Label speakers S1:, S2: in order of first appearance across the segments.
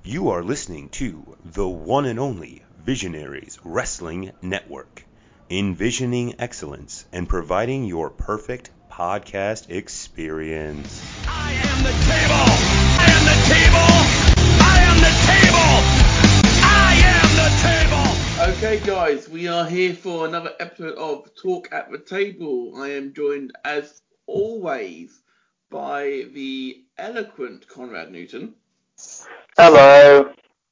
S1: You are listening to the one and only Visionaries Wrestling Network, envisioning excellence and providing your perfect podcast experience.
S2: I am the table! I am the table! I am the table! I am the table!
S3: Okay, guys, we are here for another episode of Talk at the Table. I am joined, as always, by the eloquent Conrad Newton.
S4: Hello.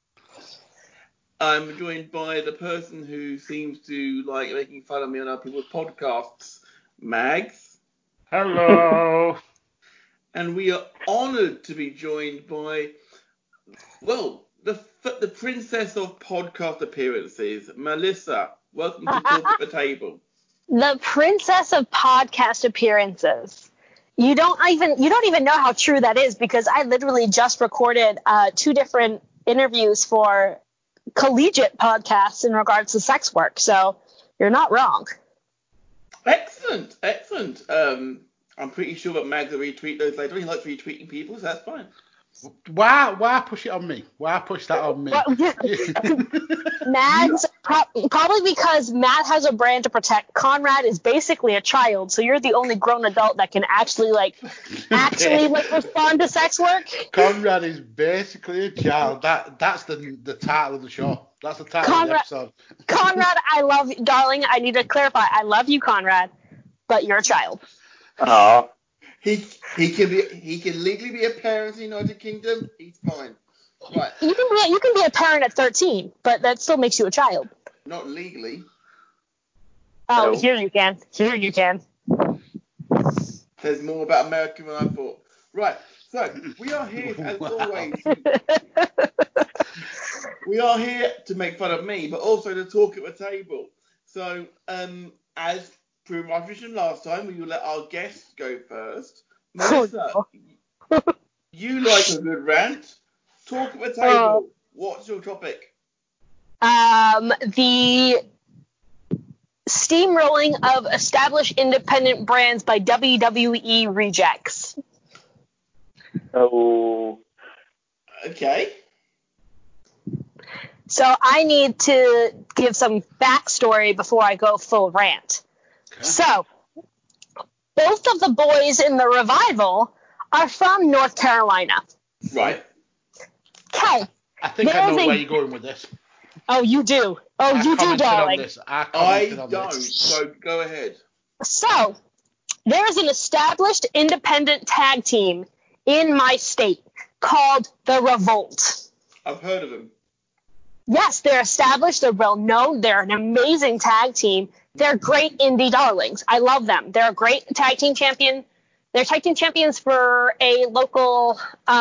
S3: I'm joined by the person who seems to like making fun of me on other people's podcasts, Mags.
S5: Hello.
S3: And we are honoured to be joined by, well, the princess of podcast appearances, Melissa. Welcome to Talk at the Table.
S6: The princess of podcast appearances. You don't even know how true that is, because I literally just recorded 2 different interviews for collegiate podcasts in regards to sex work. So you're not wrong.
S3: Excellent. I'm pretty sure that Mags will retweet those later. He likes retweeting people, so that's fine.
S5: Why push it on me? Why push that on me?
S6: Mags, probably because Matt has a brand to protect. Conrad is basically a child, so you're the only grown adult that can actually respond to sex work.
S5: Conrad is basically a child. That's the title of the show. That's the title of the episode.
S6: Conrad, I love you, darling. I need to clarify. I love you, Conrad, but you're a child.
S4: Oh.
S3: He can legally be a parent in the United Kingdom. He's fine. Right.
S6: You can be a parent at 13, but that still makes you a child.
S3: Not legally.
S6: Oh,
S4: No.
S6: Here you can.
S3: There's more about America than I thought. Right. So we are here as always. We are here to make fun of me, but also to talk at the table. So as per my tradition last time, we will let our guests go first. Melissa, you like a good rant. Talk at the table. What's your topic?
S6: The steamrolling of established independent brands by WWE rejects.
S4: Oh.
S3: Okay.
S6: So I need to give some backstory before I go full rant.
S5: Okay.
S6: So, both of the boys in the Revival are from North Carolina.
S3: Right.
S6: Okay.
S5: I think I know where you're going with this.
S6: Oh, you do.
S5: I
S6: You do, darling.
S3: I don't, so go ahead.
S6: So, there is an established independent tag team in my state called the Revolt.
S3: I've heard of them.
S6: Yes, they're established. They're well known. They're an amazing tag team. They're great indie darlings. I love them. They're a great tag team champion. They're tag team champions for a local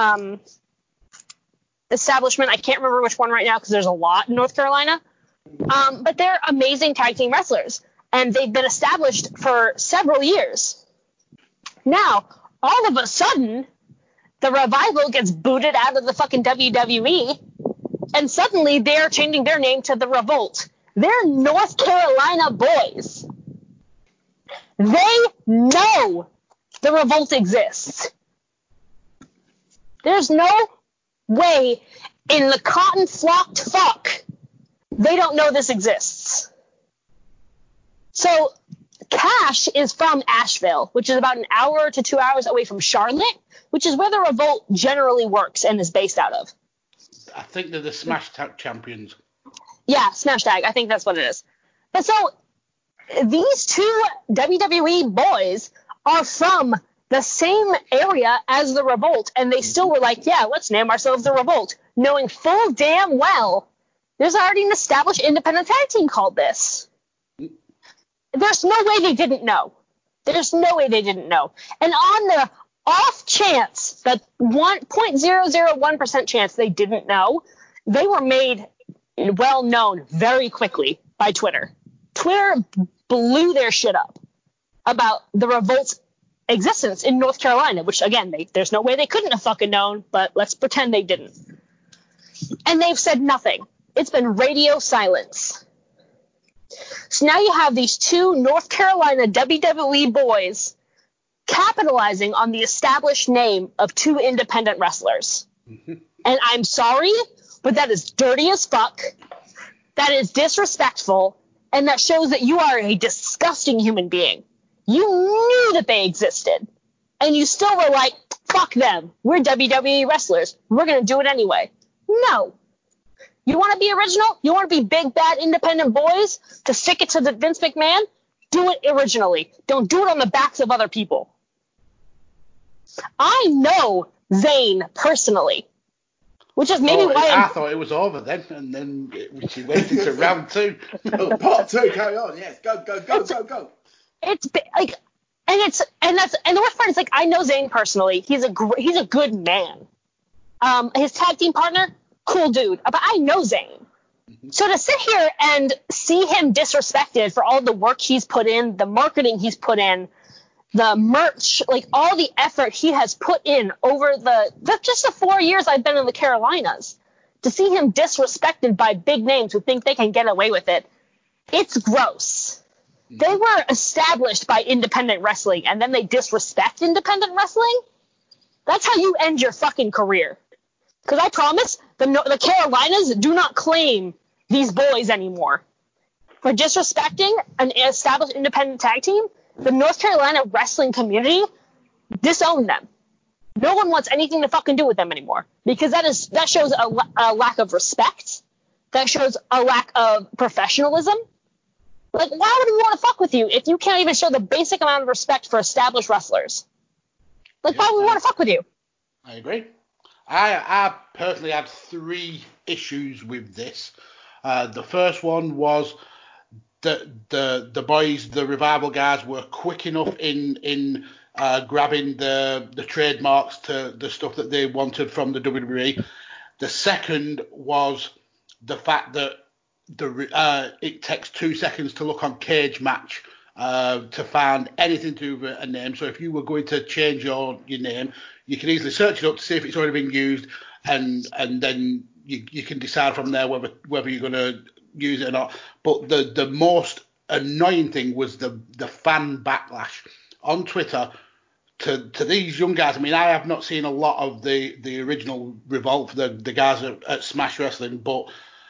S6: establishment. I can't remember which one right now because there's a lot in North Carolina. But they're amazing tag team wrestlers, and they've been established for several years. Now, all of a sudden, the Revival gets booted out of the fucking WWE, and suddenly they're changing their name to the Revolt. They're North Carolina boys. They know the Revolt exists. There's no way in the cotton-flocked fuck they don't know this exists. So, Cash is from Asheville, which is about an hour to 2 hours away from Charlotte, which is where the Revolt generally works and is based out of.
S5: I think they're the Smash Tag champions.
S6: Yeah, Smash Tag. I think that's what it is. But so, these 2 WWE boys are from the same area as the Revolt, and they still were like, yeah, let's name ourselves the Revolt, knowing full damn well there's already an established independent tag team called this. There's no way they didn't know. And on the off chance, the 1.001% chance they didn't know, they were made well known very quickly by Twitter. Twitter blew their shit up about the Revolt's existence in North Carolina, which, again, there's no way they couldn't have fucking known, but let's pretend they didn't. And they've said nothing. It's been radio silence. So now you have these 2 North Carolina WWE boys capitalizing on the established name of 2 independent wrestlers. And I'm sorry, but that is dirty as fuck. That is disrespectful, and that shows that you are a disgusting human being. You knew that they existed, and you still were like, fuck them. We're WWE wrestlers. We're going to do it anyway. No. You want to be original? You want to be big, bad, independent boys to stick it to the Vince McMahon? Do it originally. Don't do it on the backs of other people. I know Zayn personally, which is maybe why
S5: I thought it was over then, and then she went into round 2.
S3: Oh, part 2, carry on. Yes, go.
S6: It's like, and the worst part is like I know Zayn personally. He's a good man. His tag team partner, cool dude. But I know Zayn. So to sit here and see him disrespected for all the work he's put in, the marketing he's put in, the merch, like all the effort he has put in over just the 4 years I've been in the Carolinas, to see him disrespected by big names who think they can get away with it, it's gross. They were established by independent wrestling, and then they disrespect independent wrestling? That's how you end your fucking career. Because I promise, the Carolinas do not claim these boys anymore. For disrespecting an established independent tag team, the North Carolina wrestling community disowned them. No one wants anything to fucking do with them anymore. Because that shows a lack of respect. That shows a lack of professionalism. Like, why would we want to fuck with you if you can't even show the basic amount of respect for established wrestlers? Like, why would we want to fuck with you?
S5: I agree. I personally had 3 issues with this. The first one was that the boys, the Revival guys, were quick enough in grabbing the trademarks to the stuff that they wanted from the WWE. The second was the fact that it takes 2 seconds to look on Cage Match to find anything to do with a name. So if you were going to change your name, you can easily search it up to see if it's already been used, and then you can decide from there whether you're going to use it or not. But the most annoying thing was the fan backlash on Twitter to these young guys. I mean, I have not seen a lot of the original Revolt, the guys at Smash Wrestling, but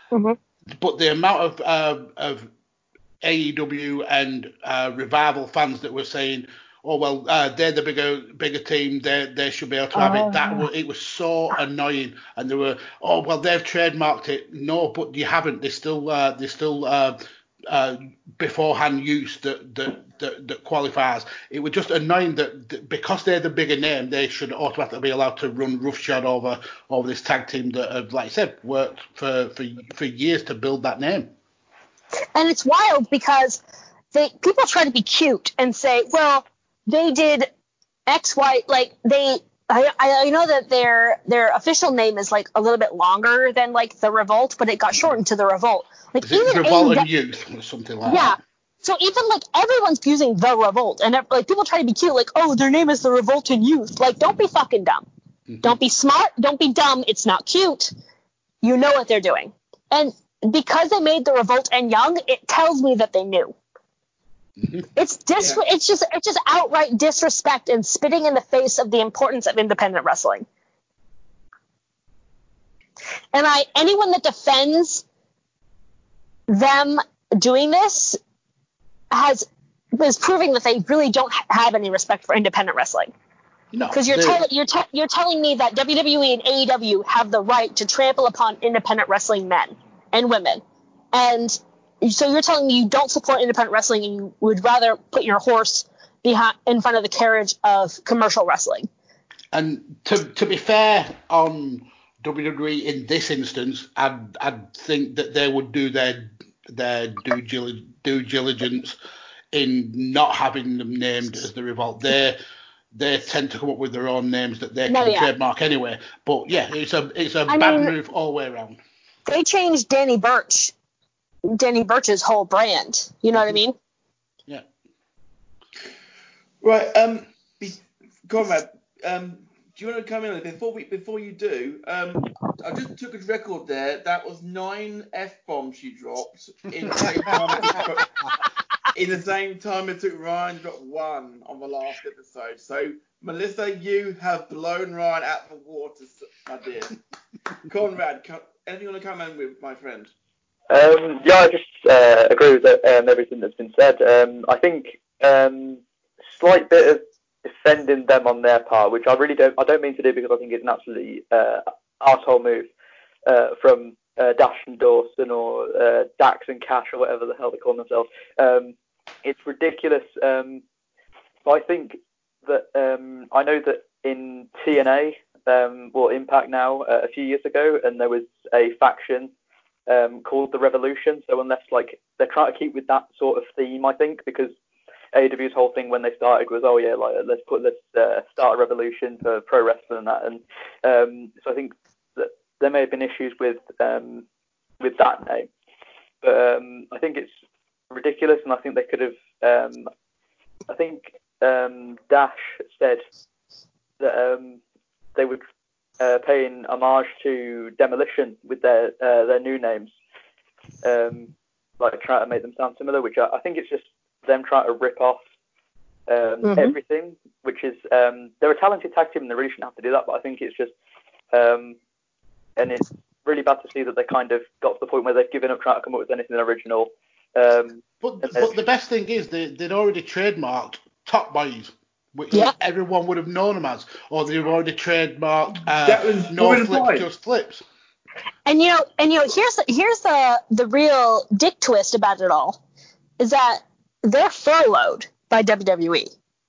S5: the amount of AEW and Revival fans that were saying, oh well, they're the bigger team, they should be able to have it. It was so annoying, and they were, oh well, they've trademarked it. No, but you haven't. There's still beforehand use that qualifies. It was just annoying that because they're the bigger name, they should automatically be allowed to run roughshod over this tag team that have, like I said, worked for years to build that name.
S6: And it's wild because people try to be cute and say, well, they did X, Y, like I know that their official name is like a little bit longer than like the Revolt, but it got shortened to the Revolt. Like
S5: is it Revolt and Youth or something like that? Yeah.
S6: So even like everyone's using the Revolt, and like people try to be cute, like, oh, their name is the Revolt and Youth. Like, don't be fucking dumb. Don't be smart. Don't be dumb. It's not cute. You know what they're doing. And because they made the Revolt and Young, it tells me that they knew. It's it's just outright disrespect and spitting in the face of the importance of independent wrestling. And anyone that defends them doing this is proving that they really don't have any respect for independent wrestling.
S5: No,
S6: because you're telling me that WWE and AEW have the right to trample upon independent wrestling men and women, and so you're telling me you don't support independent wrestling and you would rather put your horse in front of the carriage of commercial wrestling. And
S5: to be fair on WWE in this instance, I'd think that they would do their due diligence in not having them named as the Revolt. They tend to come up with their own names that they can trademark anyway. But yeah, it's a bad move all the way around.
S6: They changed Danny Burch's whole brand. You know what I mean?
S5: Yeah.
S3: Right. Conrad, do you want to come in before you do? I just took a record there. That was 9 F-bombs she dropped in the same time. In the same time it took Ryan to drop 1 on the last episode. So, Melissa, you have blown Ryan out of the water, my dear. Conrad, anything you want to comment with, my friend?
S4: Yeah, I just agree with everything that's been said. I think slight bit of defending them on their part, which I don't mean to do, because I think it's an absolutely arsehole move from Dash and Dawson, or Dax and Cash, or whatever the hell they call themselves. It's ridiculous. But I think that I know that in TNA, or Impact now, a few years ago, and there was a faction called the Revolution. So unless they're trying to keep with that sort of theme, I think, because AEW's whole thing when they started was, oh yeah, let's start a revolution for pro wrestling and that. And so I think that there may have been issues with that name, but I think it's ridiculous, and I think they could have. I think Dash said that they would paying homage to Demolition with their new names, trying to make them sound similar, which I think it's just them trying to rip off everything, which is they're a talented tag team and they really shouldn't have to do that, but I think it's just and it's really bad to see that they kind of got to the point where they've given up trying to come up with anything original.
S5: But the best thing is they'd already trademarked Top Boys, which everyone would have known them as, or they've already trademarked No Flips, Just Flips.
S6: And here's the real dick twist about it all, is that they're furloughed by WWE.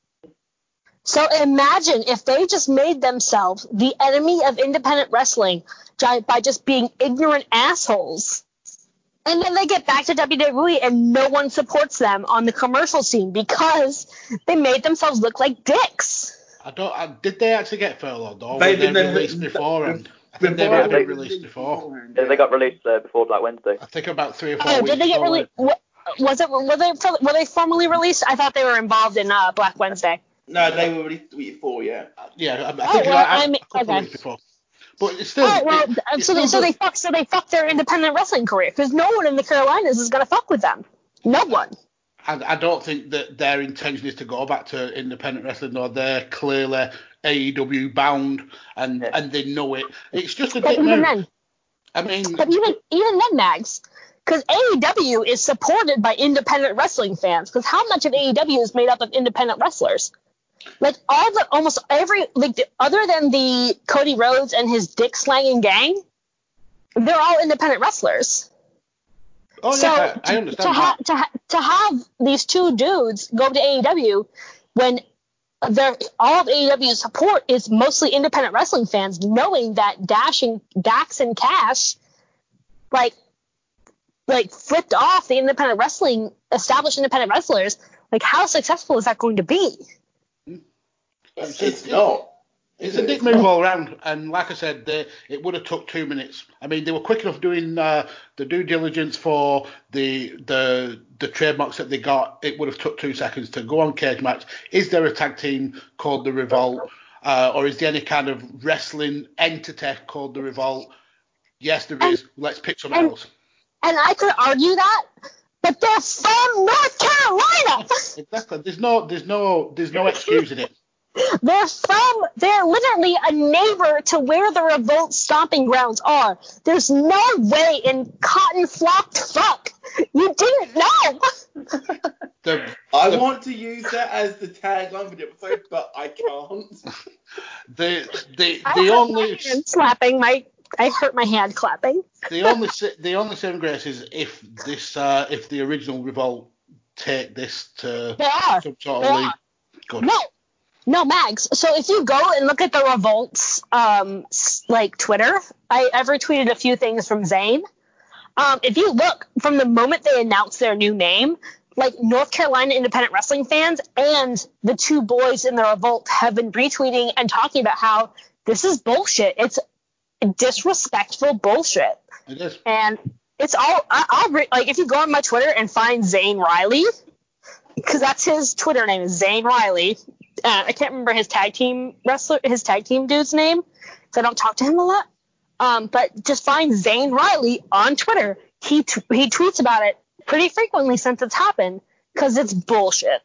S6: So imagine if they just made themselves the enemy of independent wrestling by just being ignorant assholes. And then they get back to WWE and no one supports them on the commercial scene because they made themselves look like dicks.
S5: Did they actually get furloughed, or were they released beforehand? I think they might have been released before.
S4: Yeah, they got released before Black Wednesday.
S5: I think about 3 or 4 weeks.
S6: Did they get released? Were they formally released? I thought they were involved in Black Wednesday.
S3: No, they were released the week before, yeah.
S5: Yeah, I think a couple of weeks before. But it's still.
S6: So they fucked their independent wrestling career, because no one in the Carolinas is gonna fuck with them. No one.
S5: I don't think that their intention is to go back to independent wrestling, or they're clearly AEW bound, and they know it. It's just a dick move. Then, I mean,
S6: but even then, Mags, because AEW is supported by independent wrestling fans. Because how much of AEW is made up of independent wrestlers? Almost every other than the Cody Rhodes and his dick slanging gang, they're all independent wrestlers.
S5: Oh yeah, I understand
S6: to have these two dudes go to AEW when all of AEW's support is mostly independent wrestling fans, knowing that Dax and Cash flipped off the established independent wrestlers, how successful is that going to be?
S3: It's not.
S5: It's a dick move all around, and like I said, it would have took 2 minutes. I mean, they were quick enough doing the due diligence for the trademarks that they got. It would have took 2 seconds to go on Cage Match. Is there a tag team called the Revolt, or is there any kind of wrestling entity called the Revolt? Yes, there is. Let's pick someone else.
S6: And I could argue that, but they're from North Carolina.
S5: Exactly. There's no excuse in it.
S6: They're literally a neighbor to where the Revolt stomping grounds are. There's no way in cotton flocked fuck you didn't know.
S3: I want to use that as the tagline for the episode, but I can't.
S6: I hurt my hand clapping.
S5: The only saving grace is if the original Revolt take this to some sort of league. Good.
S6: No, Mags. So if you go and look at the Revolt's Twitter, I've retweeted a few things from Zane. If you look from the moment they announced their new name, North Carolina independent wrestling fans and the two boys in the Revolt have been retweeting and talking about how this is bullshit. It's disrespectful bullshit.
S5: It is.
S6: And it's all if you go on my Twitter and find Zane Riley, because that's his Twitter name is Zane Riley. I can't remember his tag team dude's name, because I don't talk to him a lot. But just find Zane Riley on Twitter. He tweets about it pretty frequently since it's happened, because it's bullshit.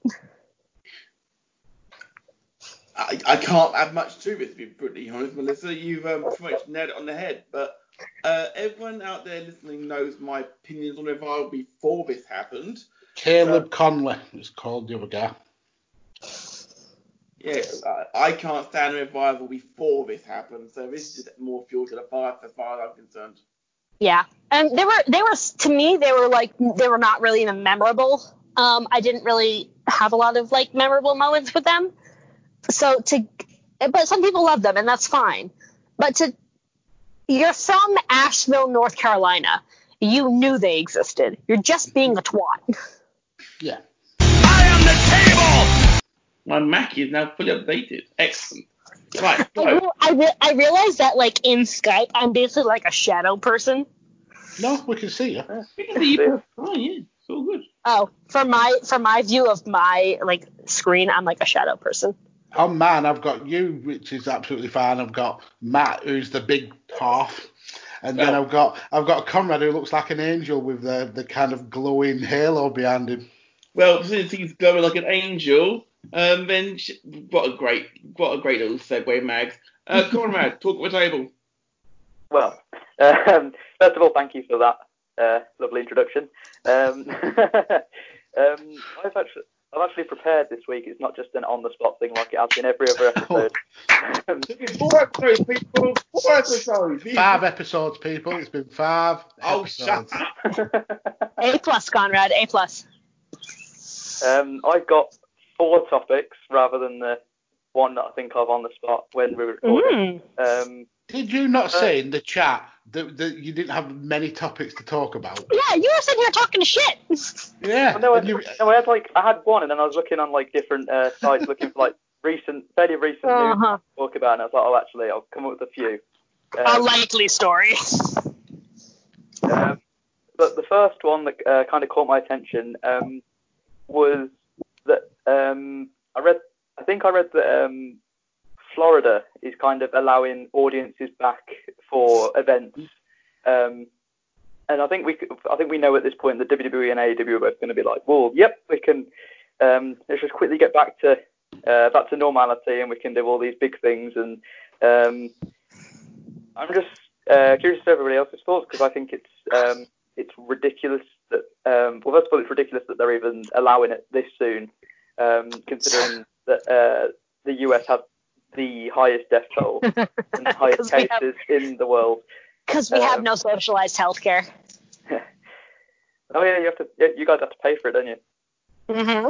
S3: I can't add much to it, to be brutally honest, Melissa. You've pretty much nailed it on the head. But Everyone out there listening knows my opinions on Revival before this happened.
S5: Caleb Conley is called the other guy.
S3: Yeah, I can't stand Revival before this happened, so this is just more fuel to the fire as far as I'm concerned.
S6: Yeah, and they were to me they were not really even memorable. I didn't really have a lot of like memorable moments with them. But some people love them, and that's fine. But you're from Asheville, North Carolina. You knew they existed. You're just being a twat.
S5: Yeah.
S2: I am the table!
S3: My Mackie is now fully updated. Excellent. Right. So,
S6: I realized that like in Skype, I'm basically like a shadow person.
S5: No, we can see you.
S3: we can see you. Oh yeah, it's all good.
S6: Oh, from my view of my like screen, I'm like a shadow person.
S5: On mine, I've got you, which is absolutely fine. I've got Matt, who's the big half, and then I've got Conrad, who looks like an angel with the kind of glowing halo behind him.
S3: Well, since he's glowing like an angel, then what a great little segue, Mags. Conrad, talk with table.
S4: Well, first of all, thank you for that lovely introduction. I've actually prepared this week. It's not just an on-the-spot thing like it has been every other episode.
S3: Four episodes, people. 4 episodes.
S5: 5 episodes, people. It's been 5
S3: Oh,
S5: episodes.
S3: shut up.
S6: A+, Conrad, A+.
S4: I've got 4 topics rather than the one that I think of on the spot when we were recording.
S5: Did you not say in the chat that you didn't have many topics to talk about?
S6: Yeah, you were sitting here talking shit.
S5: Yeah.
S4: Well, I had one, and then I was looking on like different sites looking for like fairly recent news to talk about, and I was like, oh, actually, I'll come up with a few.
S6: A likely story.
S4: But the first one that kind of caught my attention was that I read that Florida is kind of allowing audiences back for events, and I think we know at this point that WWE and AEW are both going to be like, well, yep, we can. Let's just quickly get back to normality, and we can do all these big things. And I'm just curious to everybody else's thoughts, because I think it's ridiculous that first of all, it's ridiculous that they're even allowing it this soon, considering that the US have the highest death toll and the highest cases in the world.
S6: Because we have no socialized healthcare.
S4: Oh yeah, you guys have to pay for it, don't you?
S6: Mm-hmm.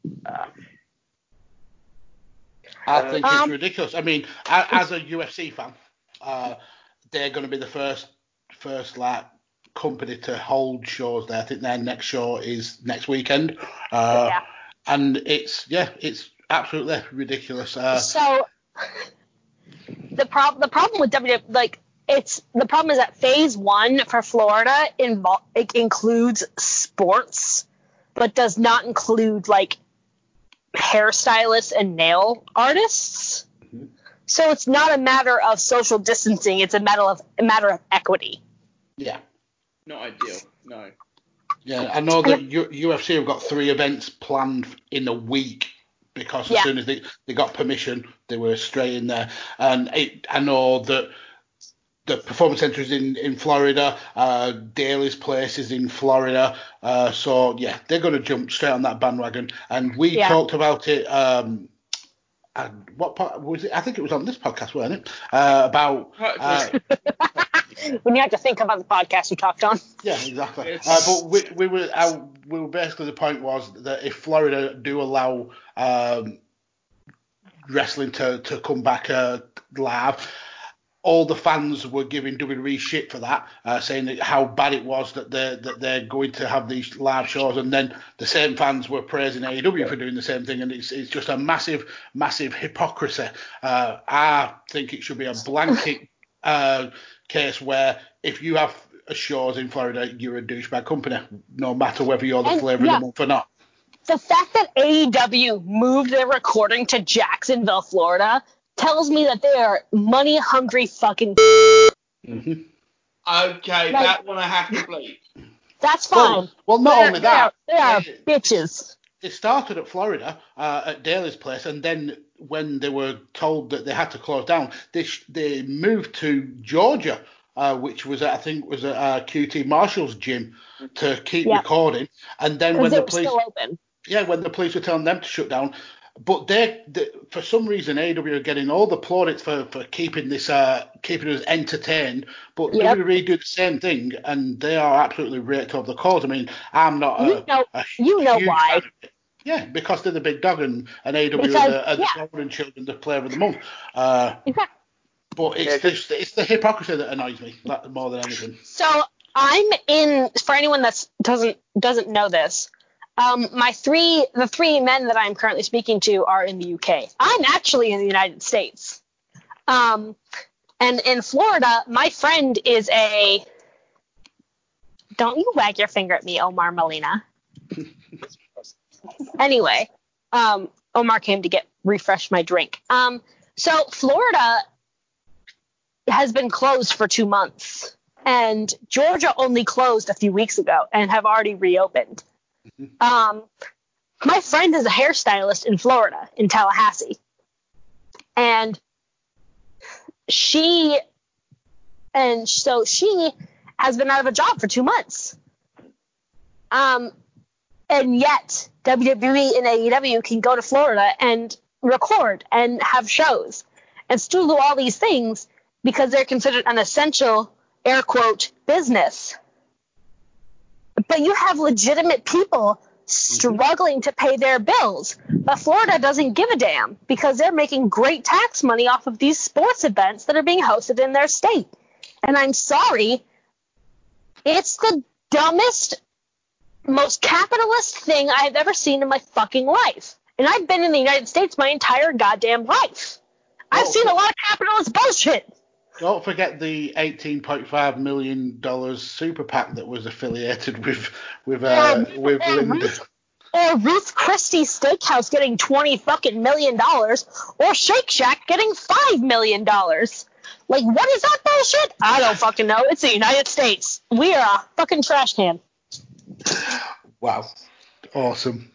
S5: I think it's ridiculous. I mean, as a UFC fan, they're going to be the first like company to hold shows there. I think their next show is next weekend. And it's absolutely ridiculous.
S6: So the problem with WWE, the problem is that phase 1 for Florida it includes sports, but does not include like hairstylists and nail artists. Mm-hmm. So it's not a matter of social distancing; it's a matter of equity.
S5: Yeah.
S3: Not ideal. No.
S5: Yeah, I know that UFC have got 3 events planned in a week, because as soon as they got permission, they were straight in there. And I know that the Performance Center is in Florida, Daly's place is in Florida. So, yeah, they're going to jump straight on that bandwagon. And we talked about it. What part was it? I think it was on this podcast, wasn't it? About...
S6: when you have to think about the podcast you talked on.
S5: Yeah, exactly. But we were basically, the point was that if Florida do allow wrestling to come back live, all the fans were giving WWE shit for that, saying that how bad it was that they're going to have these live shows, and then the same fans were praising AEW for doing the same thing, and it's just a massive hypocrisy. I think it should be a blanket case where if you have shows in Florida, you're a douchebag company, no matter whether you're the flavor of the month or not.
S6: The fact that AEW moved their recording to Jacksonville, Florida, tells me that they are money-hungry fucking...
S5: Mm-hmm.
S3: Okay, that one I have to bleep.
S6: That's fine.
S5: Well, not only that...
S6: They are bitches.
S5: It started at Florida, at Daly's place, and then when they were told that they had to close down, they moved to Georgia which was I think was at QT Marshall's gym to keep
S6: Yep.
S5: recording, and then
S6: Because
S5: when
S6: they
S5: the
S6: were
S5: police,
S6: still open.
S5: when the police were telling them to shut down, but they for some reason AEW are getting all the plaudits for keeping this keeping us entertained, but
S6: Yep.
S5: WWE do the same thing, and they are absolutely raked over the coals. I mean, I'm not a
S6: you know
S5: huge
S6: why.
S5: fan of it. Yeah, because they're the big dog, and AEW
S6: Because,
S5: are the golden children, the player of the month.
S6: Exactly.
S5: But it's the hypocrisy that annoys me more than anything.
S6: So I'm in. For anyone that doesn't know this, the three men that I'm currently speaking to are in the UK. I'm actually in the United States. And in Florida, my friend is a. Don't you wag your finger at me, Omar Molina. Anyway, Omar came to refresh my drink. So Florida has been closed for 2 months, and Georgia only closed a few weeks ago and have already reopened. My friend is a hairstylist in Florida, in Tallahassee, and she has been out of a job for 2 months. And yet WWE and AEW can go to Florida and record and have shows and still do all these things because they're considered an essential, air quote, business. But you have legitimate people struggling to pay their bills. But Florida doesn't give a damn because they're making great tax money off of these sports events that are being hosted in their state. And I'm sorry, it's the dumbest, most capitalist thing I've ever seen in my fucking life. And I've been in the United States my entire goddamn life. I've seen a lot of capitalist bullshit.
S5: Don't forget the $18.5 million super PAC that was affiliated with Linda.
S6: Or Ruth Christie's Steakhouse getting $20 million, or Shake Shack getting $5 million. Like, what is that bullshit? I don't fucking know. It's the United States. We are a fucking trash can.
S5: Wow. Awesome.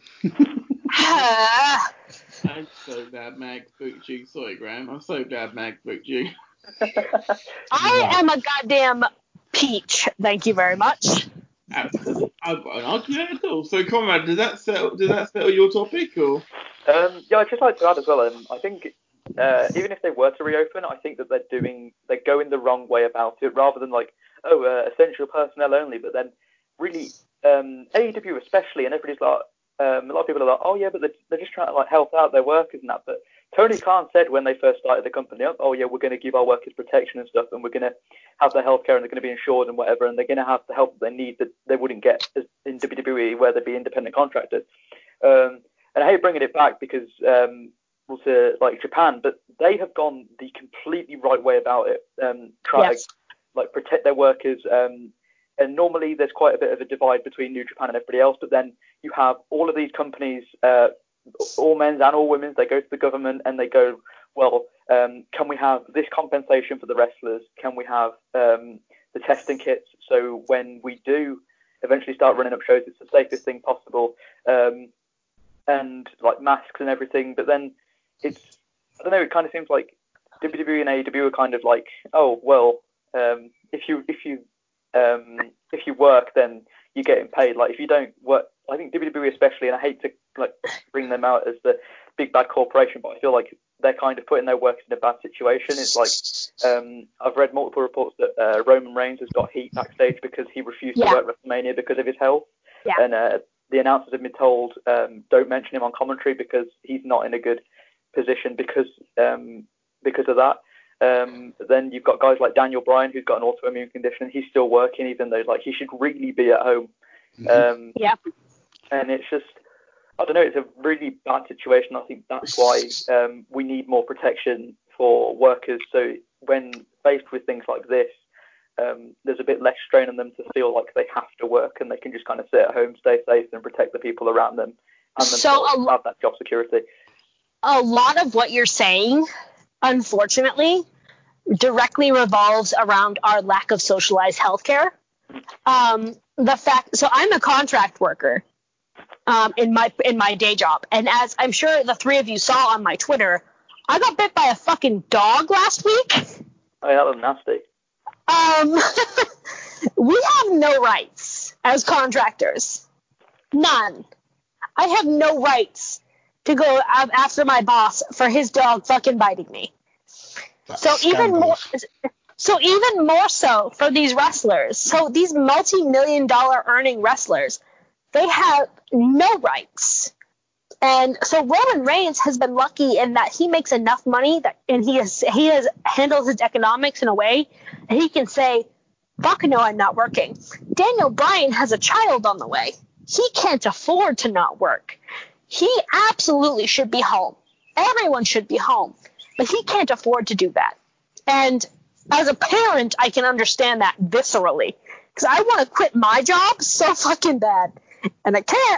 S3: I'm so glad Mag booked you. Sorry, Graham. I'm so glad Mag booked you.
S6: I am a goddamn peach. Thank you very much.
S3: I've got an argument at all. So, Conrad, did that settle your topic, or?
S4: Yeah, I'd just like to add as well. I think even if they were to reopen, I think that they're going the wrong way about it, rather than like, essential personnel only. But then, really, AEW especially, and everybody's like, a lot of people are like, oh yeah, but they're just trying to like help out their workers and that. But Tony Khan said when they first started the company, oh yeah, we're going to give our workers protection and stuff, and we're going to have their healthcare, and they're going to be insured and whatever, and they're going to have the help that they need that they wouldn't get in WWE, where they'd be independent contractors. And I hate bringing it back because we'll say like Japan, but they have gone the completely right way about it. Try to like protect their workers. And normally there's quite a bit of a divide between New Japan and everybody else, but then you have all of these companies, all men's and all women's, they go to the government and they go, well, can we have this compensation for the wrestlers? Can we have the testing kits? So when we do eventually start running up shows, it's the safest thing possible. And like masks and everything. But then I don't know, it kind of seems like WWE and AEW are kind of like, oh, well, if you work, then you're getting paid. Like if you don't work, I think WWE especially, and I hate to like bring them out as the big bad corporation, but I feel like they're kind of putting their workers in a bad situation. It's like I've read multiple reports that Roman Reigns has got heat backstage because he refused to work WrestleMania because of his health. Yeah. And the announcers have been told don't mention him on commentary because he's not in a good position because of that. Then you've got guys like Daniel Bryan, who's got an autoimmune condition. He's still working, even though like he should really be at home. And it's just, I don't know, it's a really bad situation. I think that's why we need more protection for workers. So when faced with things like this, there's a bit less strain on them to feel like they have to work and they can just kind of sit at home, stay safe, and protect the people around them, and themselves have that job security.
S6: A lot of what you're saying, unfortunately, directly revolves around our lack of socialized healthcare. So I'm a contract worker in my day job, and as I'm sure the three of you saw on my Twitter, I got bit by a fucking dog last week.
S4: Oh, yeah, that was nasty.
S6: We have no rights as contractors. None. I have no rights to go after my boss for his dog fucking biting me. So even more so for these wrestlers. So these multi-million-dollar earning wrestlers, they have no rights. And so Roman Reigns has been lucky in that he makes enough money and he has handled his economics in a way that he can say, fuck no, I'm not working. Daniel Bryan has a child on the way. He can't afford to not work. He absolutely should be home. Everyone should be home. But he can't afford to do that. And as a parent, I can understand that viscerally. Because I want to quit my job so fucking bad. And I can't.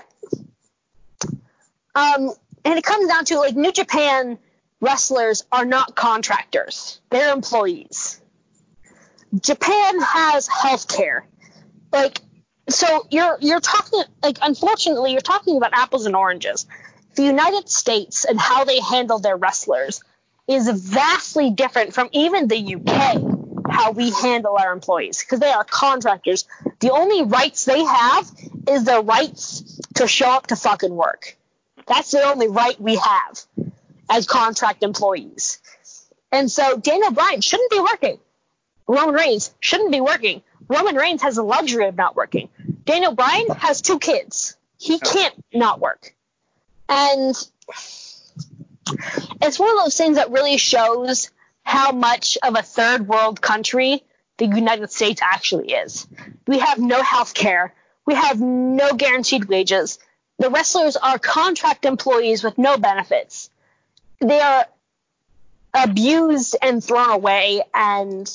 S6: And it comes down to, like, New Japan wrestlers are not contractors. They're employees. Japan has healthcare. Like, so you're talking, like, unfortunately, you're talking about apples and oranges. The United States and how they handle their wrestlers is vastly different from even the UK, how we handle our employees, because they are contractors. The only rights they have is the rights to show up to fucking work. That's the only right we have as contract employees. And so Daniel Bryan shouldn't be working. Roman Reigns shouldn't be working. Roman Reigns has the luxury of not working. Daniel Bryan has 2 kids. He can't not work. And it's one of those things that really shows how much of a third world country the United States actually is. We have no health care. We have no guaranteed wages. The wrestlers are contract employees with no benefits. They are abused and thrown away and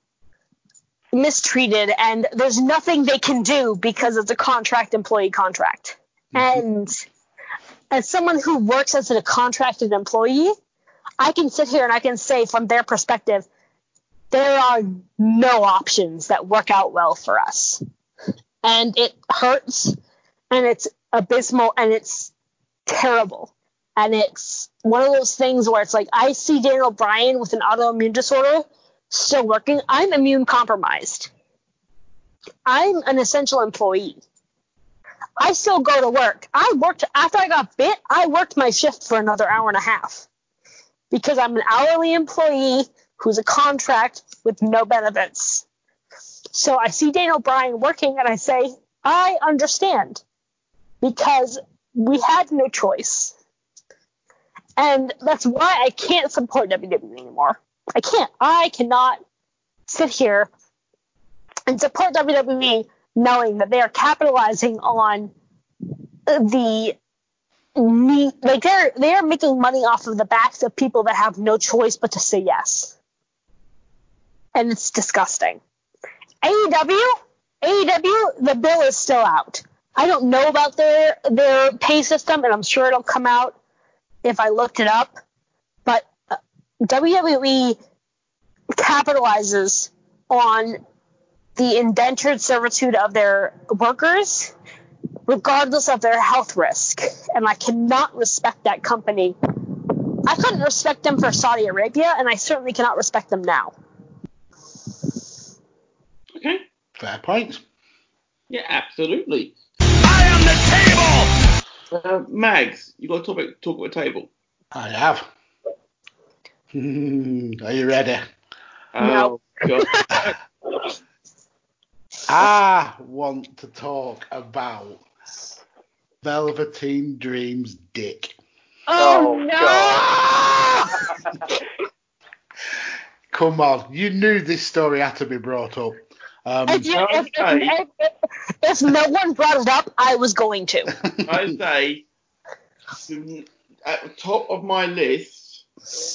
S6: mistreated, and there's nothing they can do because it's a contract employee contract. And as someone who works as a contracted employee, I can sit here and I can say from their perspective, there are no options that work out well for us. And it hurts, and it's abysmal, and it's terrible. And it's one of those things where it's like, I see Daniel Bryan with an autoimmune disorder still working. I'm immune compromised. I'm an essential employee. I still go to work. After I got bit, I worked my shift for another hour and a half because I'm an hourly employee who's a contract with no benefits. So I see Daniel Bryan working and I say, I understand, because we had no choice. And that's why I can't support WWE anymore. I can't. I cannot sit here and support WWE knowing that they are capitalizing on the need. Like, they are making money off of the backs of people that have no choice but to say yes. And it's disgusting. AEW, the bill is still out. I don't know about their pay system, and I'm sure it'll come out if I looked it up. But WWE capitalizes on the indentured servitude of their workers, regardless of their health risk. And I cannot respect that company. I couldn't respect them for Saudi Arabia, and I certainly cannot respect them now.
S3: Okay.
S5: Fair point.
S3: Yeah, absolutely.
S2: I am the table!
S3: Mags, you got to talk about table.
S5: I have. Are you ready?
S3: Oh, God.
S5: I want to talk about Velveteen Dream's dick.
S6: Oh no!
S5: Come on, you knew this story had to be brought up.
S6: If no one brought it up, I was going to.
S3: I say, at the top of my list.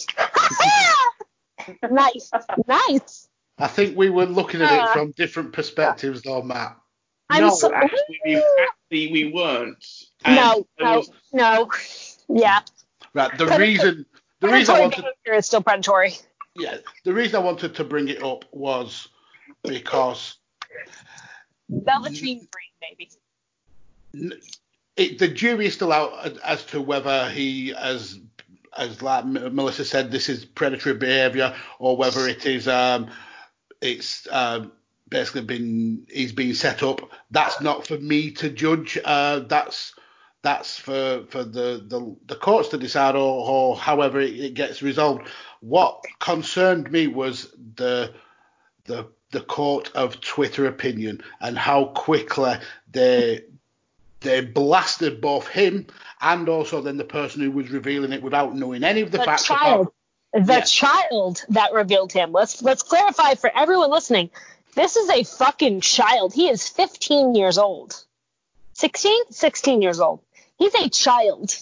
S6: Nice.
S5: I think we were looking at it from different perspectives, though, Matt.
S3: Actually, we weren't.
S6: No. Yeah.
S5: Right. The reason I wanted
S6: is still predatory.
S5: Yeah. The reason I wanted to bring it up was because
S6: Velveteen Dream, baby.
S5: The jury is still out as to whether he, as like Melissa said, this is predatory behaviour, or whether it is it's basically he's been set up. That's not for me to judge. That's for the courts to decide, or however it gets resolved. What concerned me was the court of Twitter opinion and how quickly they blasted both him and also then the person who was revealing it without knowing any of the facts.
S6: The child that revealed him. Let's clarify for everyone listening. This is a fucking child. He is 15 years old. 16? 16 years old. He's a child.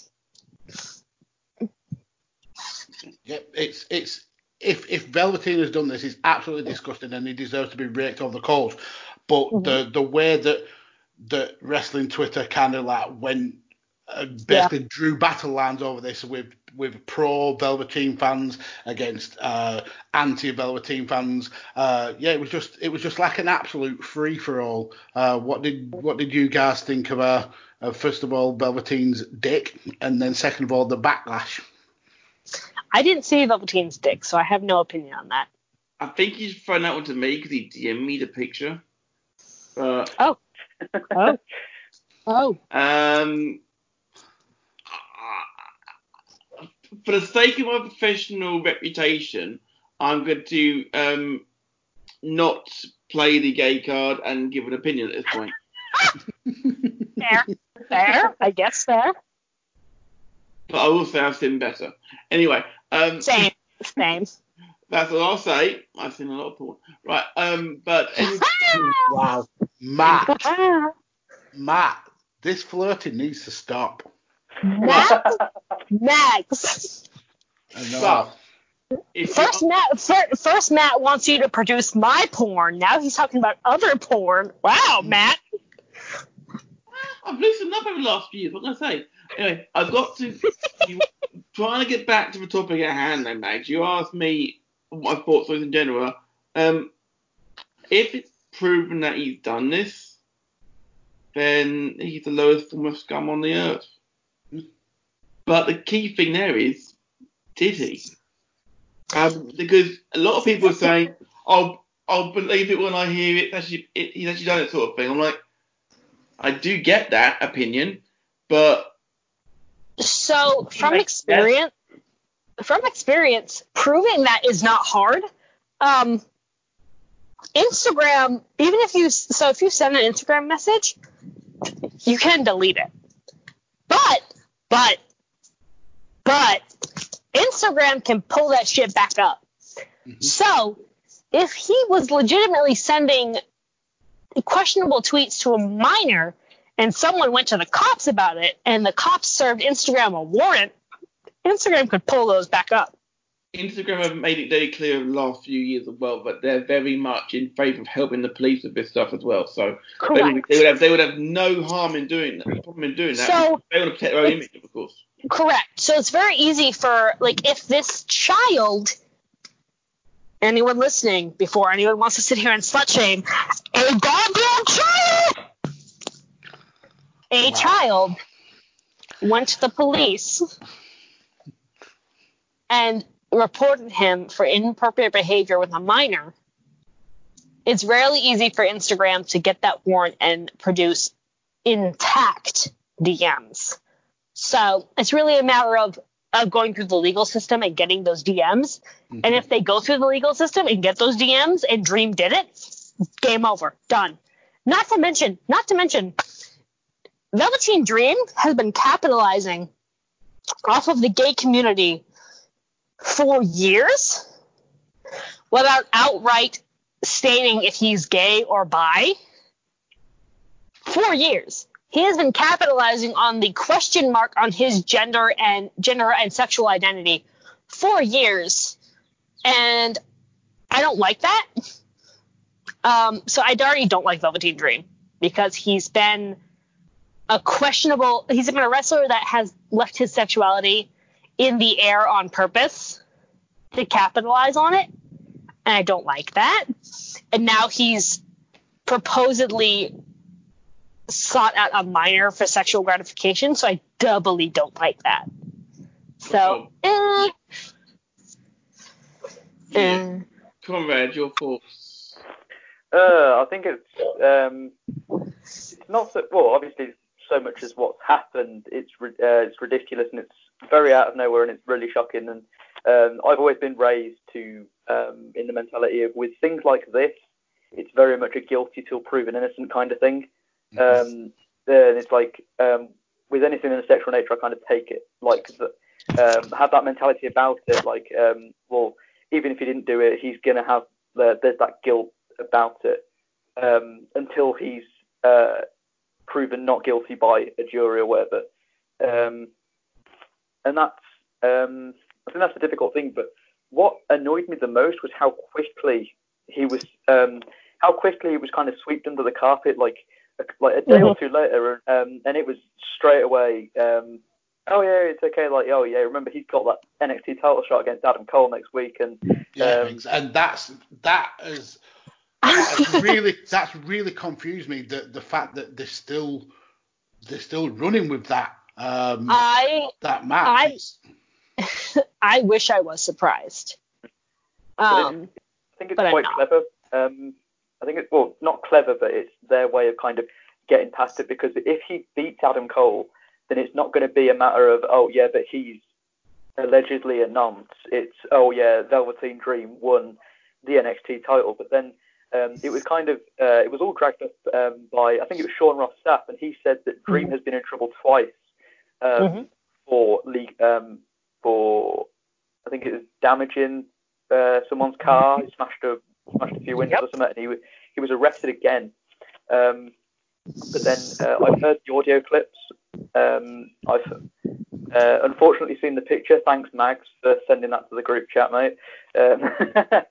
S5: Yeah, it's if Velveteen has done this, it's absolutely disgusting and he deserves to be raked over the coals. But the way that wrestling Twitter kind of like went basically drew battle lines over this with pro Velveteen fans against anti Velveteen fans. It was just like an absolute free for all. What did you guys think of first of all Velveteen's dick, and then second of all the backlash?
S6: I didn't see Velveteen's dick, so I have no opinion on that.
S3: I think he's thrown that one to me because he DM'd me the picture.
S6: Oh.
S3: For the sake of my professional reputation, I'm going to not play the gay card and give an opinion at this point.
S6: Fair. I guess fair.
S3: But I will say I've seen better. Anyway.
S6: Same.
S3: That's all I'll say. I've seen a lot of porn. Right. But anyway.
S5: Wow. Matt, this flirting needs to stop.
S6: Max.
S3: But
S6: First Matt wants you to produce my porn. Now he's talking about other porn. Wow, Matt.
S3: I've loosened up over the last few years. What can I say? Anyway, I've got to trying to get back to the topic at hand, though, Max. You asked me what my thoughts was in general. If it's proven that he's done this, then he's the lowest form of scum on the earth. But the key thing there is, did he? Because a lot of people are saying, I'll believe it when I hear it. He's actually done it, sort of thing. I'm like, I do get that opinion, but
S6: so from experience, proving that is not hard. Instagram, if you send an Instagram message, you can delete it. But Instagram can pull that shit back up. Mm-hmm. So if he was legitimately sending questionable tweets to a minor and someone went to the cops about it and the cops served Instagram a warrant, Instagram could pull those back up.
S3: Instagram have made it very clear in the last few years as well, but they're very much in favour of helping the police with this stuff as well. So they would have no harm in doing that. So they want to protect their own image, of course.
S6: Correct. So it's very easy for, if this child, anyone listening, before anyone wants to sit here and slut shame, a goddamn child! Child went to the police and reported him for inappropriate behavior with a minor. It's rarely easy for Instagram to get that warrant and produce intact DMs. So it's really a matter of going through the legal system and getting those DMs. Mm-hmm. And if they go through the legal system and get those DMs and Dream did it, game over, done. Not to mention, Velveteen Dream has been capitalizing off of the gay community for years without outright stating if he's gay or bi. 4 years. He has been capitalizing on the question mark on his gender and sexual identity 4 years. And I don't like that. So I already don't like Velveteen Dream because he's been a wrestler that has left his sexuality in the air on purpose to capitalize on it. And I don't like that. And now he's proposedly sought out a minor for sexual gratification, so I doubly don't like that. So,
S3: Conrad, your thoughts?
S4: I think it's not so, well, obviously so much as what's happened, it's ridiculous and it's very out of nowhere and it's really shocking. And I've always been raised to in the mentality of with things like this, it's very much a guilty till proven innocent kind of thing. And it's like with anything in a sexual nature, I kind of take it like have that mentality about it. Like, well, even if he didn't do it, he's gonna have there's that guilt about it until he's proven not guilty by a jury or whatever. And that's I think that's a difficult thing. But what annoyed me the most was how quickly he was kind of swept under the carpet, like a day or two later, and it was straight away. Oh yeah, it's okay. Like, oh yeah, remember he's got that NXT title shot against Adam Cole next week, and
S5: and that's really confused me. The fact that they're still running with that that match.
S6: I wish I was surprised.
S4: I think it's quite clever. I think it's, well, not clever, but it's their way of kind of getting past it, because if he beats Adam Cole, then it's not going to be a matter of, oh yeah, but he's allegedly a nonce. It's, oh yeah, Velveteen Dream won the NXT title. But then it was kind of, it was all dragged up by, I think it was Sean Ross Sapp, and he said that Dream has been in trouble twice for I think it was damaging someone's car. He smashed a few windows or something, and he was arrested again. But then I've heard the audio clips. I've unfortunately seen the picture. Thanks, Mags, for sending that to the group chat, mate. But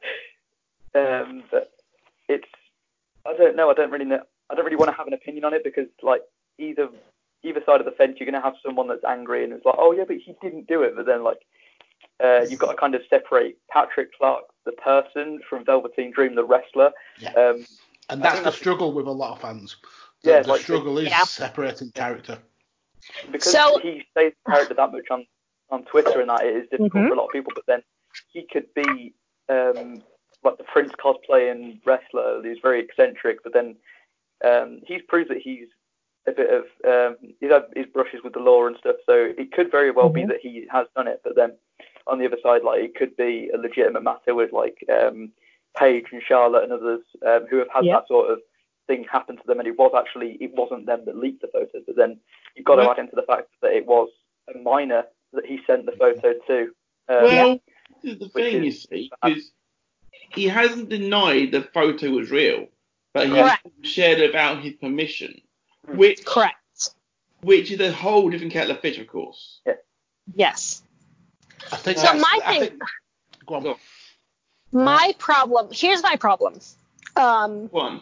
S4: it's, I don't know. I don't really want to have an opinion on it, because like either side of the fence, you're going to have someone that's angry and it's like, oh yeah, but he didn't do it. But then like you've got to kind of separate Patrick Clark, the person, from Velveteen Dream, the wrestler.
S5: Yeah. And that's the struggle with a lot of fans. The struggle is separating character.
S4: Because he stays character that much on Twitter, and that it is difficult for a lot of people. But then he could be like the Prince cosplaying wrestler who's very eccentric, but then he's proved that he's a bit of he's had his brushes with the law and stuff. So it could very well be that he has done it. But then on the other side, like it could be a legitimate matter with like Paige and Charlotte and others who have had that sort of thing happen to them, and it wasn't them that leaked the photos. But then you've got to add into the fact that it was a minor that he sent the photo to.
S3: Well, the thing you see, because he hasn't denied the photo was real, but he shared it without his permission, which is a whole different kettle of fish, of course.
S4: Yeah.
S6: Yes.
S5: I think
S6: so
S5: go on.
S6: My problem. Here's my problem.
S3: One.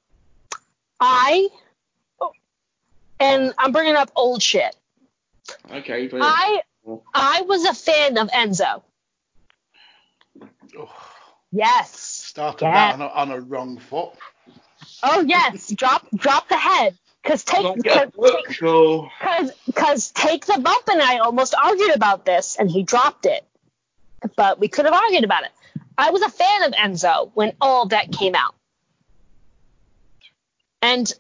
S6: And I'm bringing up old shit.
S3: Okay.
S6: I was a fan of Enzo.
S5: Oh.
S6: Yes.
S5: Started that on a wrong foot.
S6: Oh yes, drop the head. Cause take the bump, and I almost argued about this, and he dropped it. But we could have argued about it. I was a fan of Enzo when all that came out. And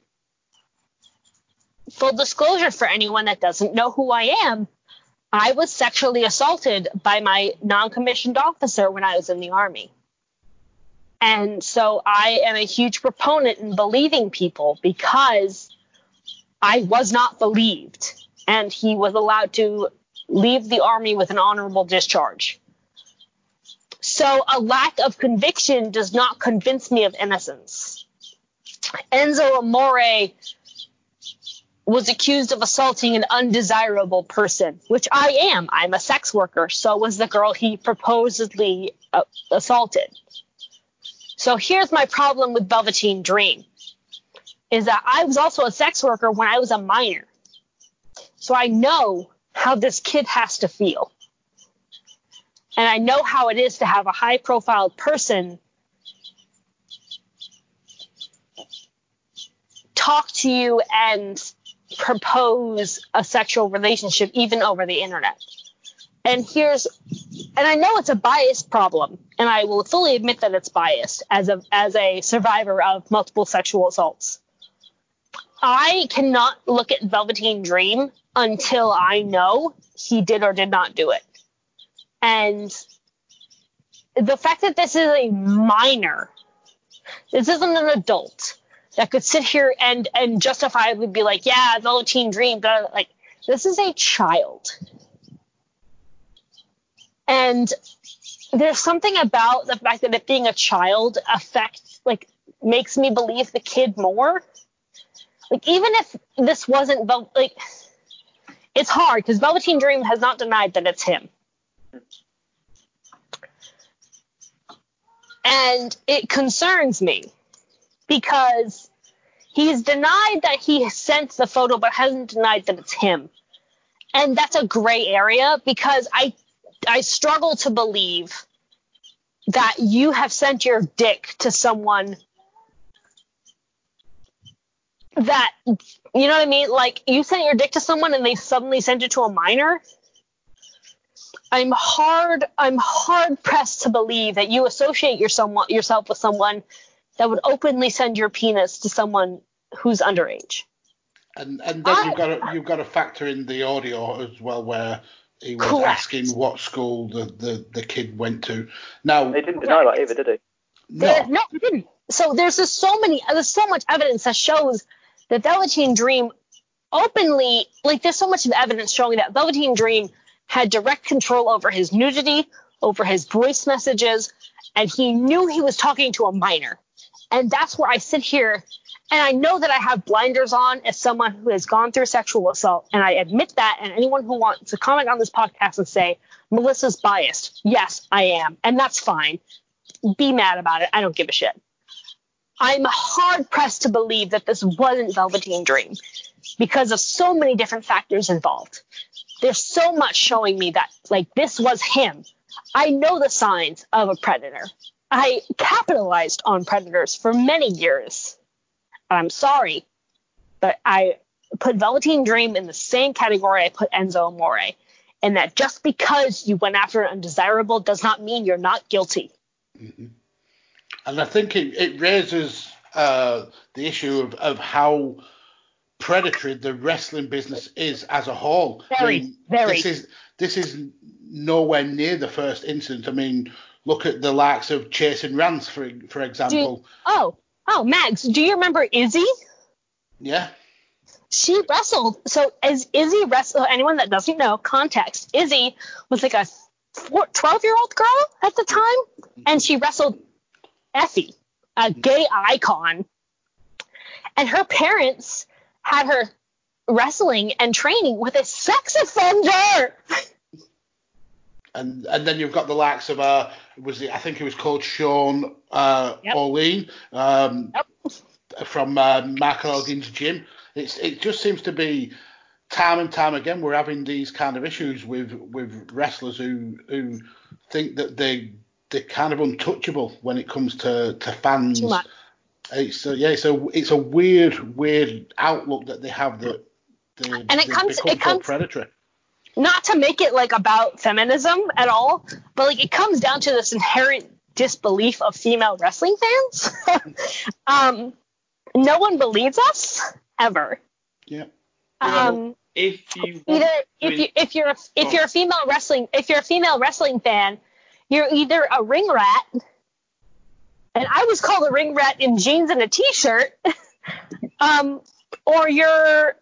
S6: full disclosure for anyone that doesn't know who I am, I was sexually assaulted by my non-commissioned officer when I was in the Army. And so I am a huge proponent in believing people, because I was not believed, and he was allowed to leave the Army with an honorable discharge. So a lack of conviction does not convince me of innocence. Enzo Amore was accused of assaulting an undesirable person, which I am. I'm a sex worker. So was the girl he proposedly assaulted. So here's my problem with Velveteen Dream, is that I was also a sex worker when I was a minor. So I know how this kid has to feel. And I know how it is to have a high-profile person talk to you and propose a sexual relationship, even over the internet. And I know it's a bias problem, and I will fully admit that it's biased as a survivor of multiple sexual assaults. I cannot look at Velveteen Dream until I know he did or did not do it. And the fact that this is a minor, this isn't an adult that could sit here and justifiably be like, yeah, Velveteen Dream, blah, blah, like, this is a child. And there's something about the fact that it being a child makes me believe the kid more. Like, even if this wasn't, it's hard, because Velveteen Dream has not denied that it's him. And it concerns me, because he's denied that he sent the photo, but hasn't denied that it's him. And that's a gray area, because I struggle to believe that you have sent your dick to someone that, you know what I mean? Like, you sent your dick to someone and they suddenly sent it to a minor. I'm hard pressed to believe that you associate yourself with someone that would openly send your penis to someone who's underage.
S5: And then you've got to factor in the audio as well, where he was
S6: Correct.
S5: asking what school the kid went to. Now,
S4: They didn't deny that either, did they?
S6: No, he didn't. So there's so much evidence that shows that Velveteen Dream openly, like, there's so much evidence showing that Velveteen Dream had direct control over his nudity, over his voice messages, and he knew he was talking to a minor. And that's where I sit here, and I know that I have blinders on as someone who has gone through sexual assault, and I admit that, and anyone who wants to comment on this podcast and say, Melissa's biased, yes, I am, and that's fine. Be mad about it. I don't give a shit. I'm hard-pressed to believe that this wasn't Velveteen Dream because of so many different factors involved. There's so much showing me that, like, this was him. I know the signs of a predator. I capitalized on predators for many years. I'm sorry, but I put Velveteen Dream in the same category I put Enzo Amore, and that just because you went after an undesirable does not mean you're not guilty.
S5: Mm-hmm. And I think it raises the issue of how predatory the wrestling business is as a whole.
S6: Very.
S5: This is nowhere near the first incident. I mean, look at the likes of Chase and Rance, for example.
S6: Mags, do you remember Izzy?
S5: Yeah.
S6: She wrestled. So as Izzy wrestled, anyone that doesn't know context, Izzy was like a 12-year-old girl at the time, and she wrestled Effie, a gay icon. And her parents had her wrestling and training with a sex offender.
S5: And then you've got the likes of I think it was called Sean O'Lean from Mark Aldine's gym. It just seems to be time and time again we're having these kind of issues with wrestlers who think that they're kind of untouchable when it comes to fans.
S6: Too much.
S5: It's a weird outlook that they have that they become predatory.
S6: Not to make it like about feminism at all, but like it comes down to this inherent disbelief of female wrestling fans. No one believes us ever.
S5: Yeah.
S3: If you're
S6: a female wrestling fan, you're either a ring rat, and I was called a ring rat in jeans and a t-shirt, or you're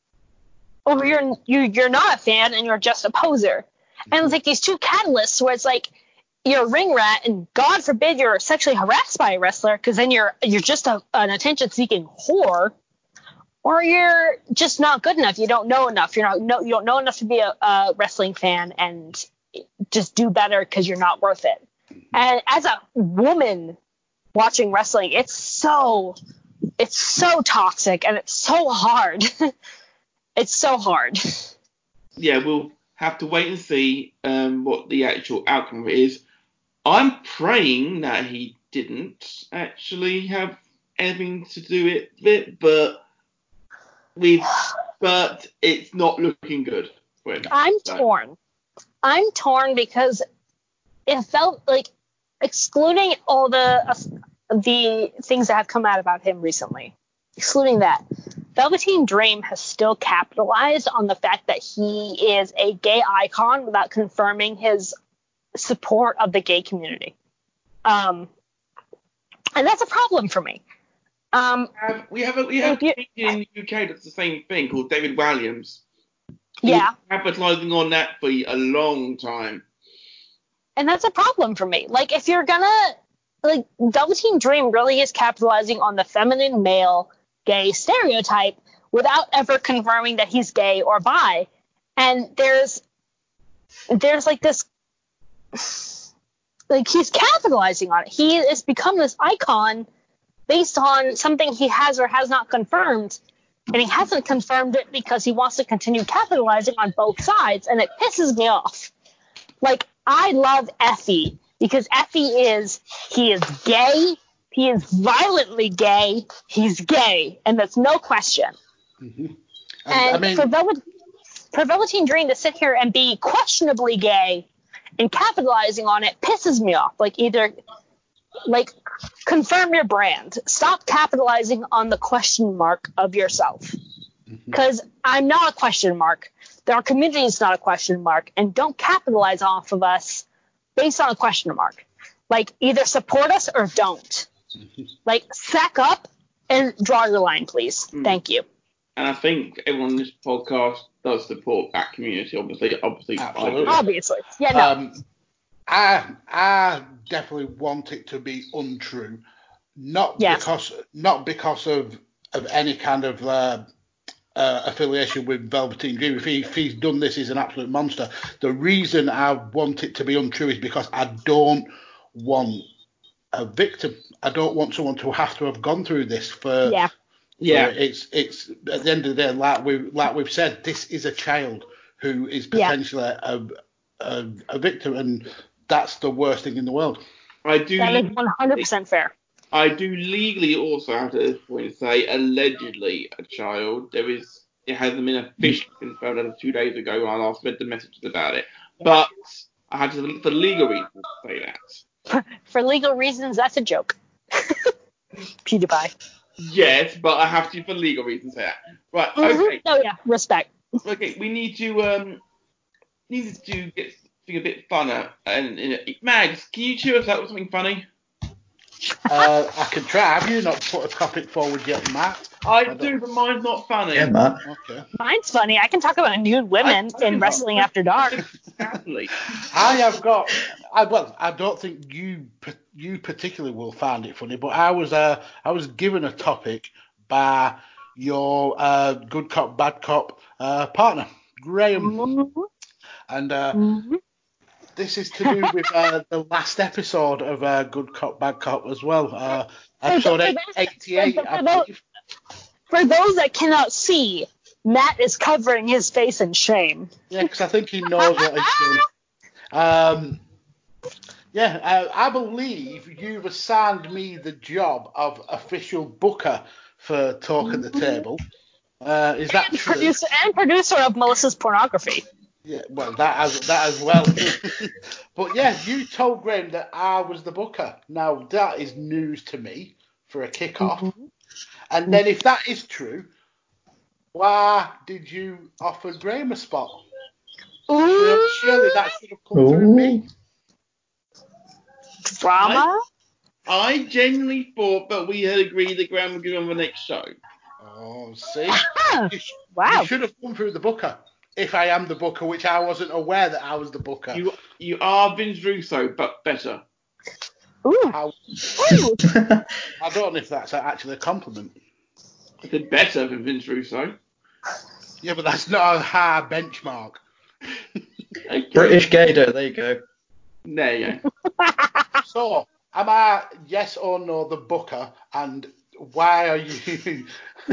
S6: not a fan and you're just a poser. And it's like these two catalysts where it's like you're a ring rat and God forbid you're sexually harassed by a wrestler, because then you're just an attention-seeking whore, or you're just not good enough. You don't know enough. You don't know enough to be a wrestling fan and just do better because you're not worth it. And as a woman watching wrestling, it's so toxic and it's so hard. It's so hard.
S3: Yeah, we'll have to wait and see what the actual outcome of it is. I'm praying that he didn't actually have anything to do with it, but it's not looking good for him.
S6: I'm torn because it felt like excluding all the things that have come out about him recently, excluding that, Velveteen Dream has still capitalized on the fact that he is a gay icon without confirming his support of the gay community. And that's a problem for me.
S3: We have in the UK that's the same thing called David Walliams.
S6: Yeah.
S3: Advertising on that for a long time.
S6: And that's a problem for me. Like, if you're gonna, like, Velveteen Dream really is capitalizing on the feminine male gay stereotype without ever confirming that he's gay or bi. And there's like this, like, he's capitalizing on it. He has become this icon based on something he has or has not confirmed. And he hasn't confirmed it because he wants to continue capitalizing on both sides, and it pisses me off. Like, I love Effie because Effie is gay, he is violently gay, he's gay, and that's no question.
S5: Mm-hmm.
S6: And
S5: I mean,
S6: for Velveteen Dream to sit here and be questionably gay and capitalizing on it pisses me off. Like, either, like, confirm your brand. Stop capitalizing on the question mark of yourself. Because I'm not a question mark. Our community is not a question mark. And don't capitalize off of us based on a question mark. Like, either support us or don't. Like, sack up and draw your line, please. Thank you.
S3: And I think everyone on this podcast does support that community, obviously.
S5: Absolutely.
S6: Obviously. Yeah, no.
S5: I definitely want it to be untrue, not because of any kind of affiliation with Velveteen Dream. If he's done this, he's an absolute monster. The reason I want it to be untrue is because I don't want a victim. I don't want someone to have to have gone through this for. Yeah. It's at the end of the day, like we've said, this is a child who is potentially a victim, and that's the worst thing in the world.
S6: That is 100% fair.
S3: I do legally also have to at this point say allegedly a child. It hasn't been officially confirmed as of 2 days ago when I last read the messages about it. But I had to, for legal reasons, say that.
S6: For legal reasons, that's a joke. PewDiePie.
S3: Yes, but I have to, for legal reasons, say that. Right, okay.
S6: Oh, yeah, respect.
S3: Okay, we need to get something a bit funner. And Mags, can you cheer us up with something funny?
S5: I can try. Have you not put a topic forward yet, Matt?
S3: I do, but mine's not funny.
S7: Yeah, Matt.
S5: Okay.
S6: Mine's funny. I can talk about nude women in Wrestling After Dark.
S3: Exactly.
S5: I have got. I don't think you particularly will find it funny, but I was given a topic by your good cop bad cop partner Graham, and this is to do with the last episode of Good Cop Bad Cop as well, episode 88, I believe.
S6: For those that cannot see, Matt is covering his face in shame.
S5: Yeah, because I think he knows what he's doing. I believe you've assigned me the job of official booker for Talk at the Table. Is that true?
S6: Producer of Melissa's Pornography.
S5: Yeah, well, that as well. But yeah, you told Graham that I was the booker. Now, that is news to me for a kick-off. And then if that is true, why did you offer Graham a spot? Surely that should have come through me.
S6: Drama?
S3: I genuinely thought that we had agreed that Graham would go on the next show.
S5: Oh, see?
S6: Wow.
S5: You should have come through the booker. If I am the booker, which I wasn't aware that I was the booker.
S3: You are Vince Russo, but better.
S6: Ooh.
S5: I don't know if that's actually a compliment.
S3: I said better than Vince Russo.
S5: Yeah, but that's not a high benchmark.
S3: Okay.
S7: British Gator, there you go.
S3: There you go.
S5: So, am I yes or no the booker, and why are you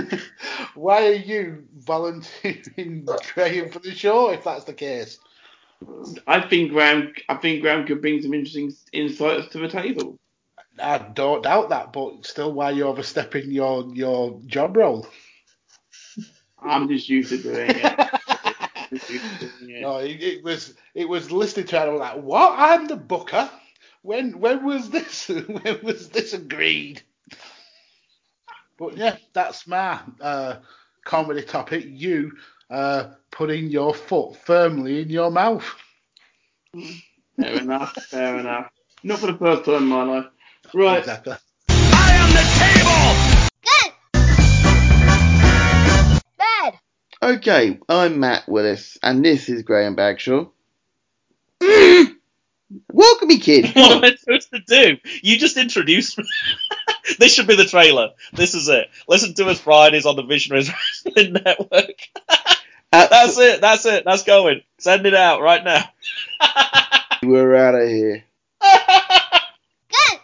S5: volunteering Graham for the show if that's the case?
S3: I think Graham could bring some interesting insights to the table.
S5: I don't doubt that, but still, why are you overstepping your job role?
S3: I'm just used to doing it.
S5: No, it was listening to it. I was like, what? I'm the booker? When was this? When was this agreed? But yeah, that's my comedy topic. You putting your foot firmly in your mouth.
S3: Fair enough. Fair enough. Not for the first time in my life. Right.
S5: Exactly.
S2: I am the table!
S6: Good. Bad.
S7: Okay, I'm Matt Willis, and this is Graham Bagshaw. Welcome me, kid.
S8: What am I supposed to do? You just introduced me. This should be the trailer. This is it. Listen to us Fridays on the Visionaries Wrestling Network. That's it. That's going. Send it out right now.
S7: We're out of here.
S6: Good.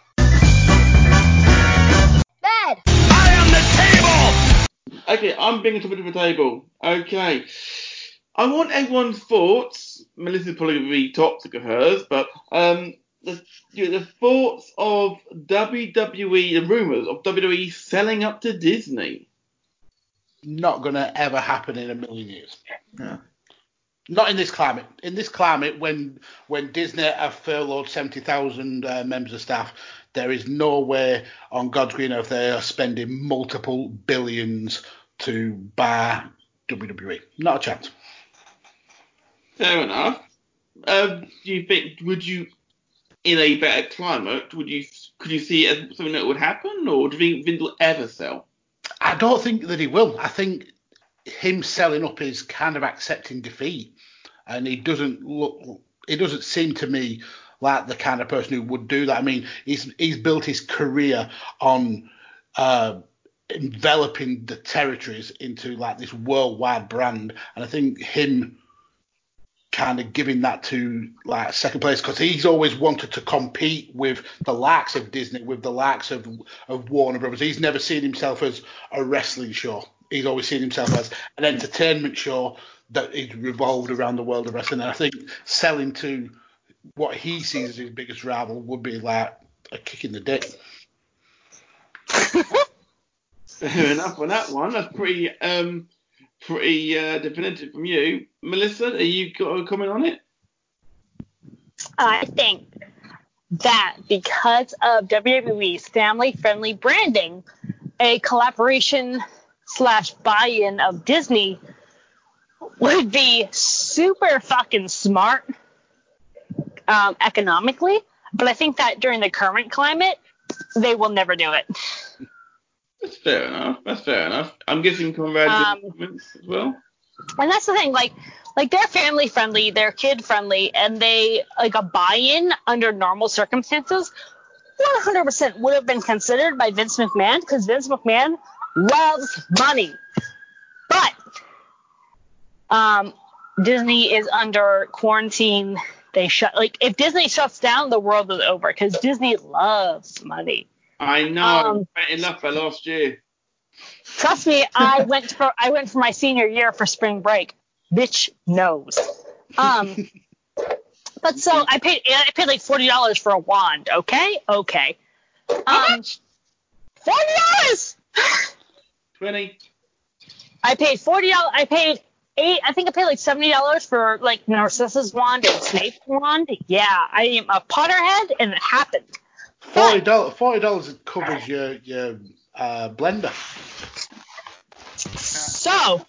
S6: Bad.
S2: I am the table!
S3: Okay, I'm bringing something to the table. Okay. I want everyone's thoughts. Melissa's probably going to be toxic of hers, but the thoughts of WWE, the rumours of WWE selling up to Disney.
S5: Not going to ever happen in a million years.
S3: Yeah.
S5: Not in this climate. In this climate, when Disney have furloughed 70,000 members of staff, there is no way on God's green earth they are spending multiple billions to buy WWE. Not a chance.
S3: Fair enough. Do you think, would you, in a better climate, could you see it as something that would happen, or do you think Vince will ever sell?
S5: I don't think that he will. I think him selling up is kind of accepting defeat, and he doesn't seem to me like the kind of person who would do that. I mean, he's built his career on enveloping the territories into like this worldwide brand, and I think him kind of giving that to like second place, because he's always wanted to compete with the likes of Disney, with the likes of Warner Brothers. He's never seen himself as a wrestling show. He's always seen himself as an entertainment show that is revolved around the world of wrestling. And I think selling to what he sees as his biggest rival would be like a kick in the dick.
S3: Fair enough on that one. That's pretty definitive from you. Melissa, are you got a comment on it?
S6: I think that because of WWE's family-friendly branding, a collaboration / buy-in of Disney would be super fucking smart economically, but I think that during the current climate, they will never do it.
S3: That's fair enough. I'm guessing Conrad did comments as well.
S6: And that's the thing, like they're family friendly, they're kid friendly, and they like a buy-in under normal circumstances 100% would have been considered by Vince McMahon, because Vince McMahon loves money. But Disney is under quarantine. They if Disney shuts down, the world is over, because Disney loves money.
S3: I know. Enough by last year.
S6: Trust me, I went for my senior year for spring break. Bitch knows. But so I paid like $40 for a wand. Okay. $40.
S3: 20.
S6: I paid $40. I paid $8. I think I paid like $70 for like Narcissus wand and Snape's wand. Yeah, I am a Potterhead, and it happened.
S5: $40 covers your blender.
S6: So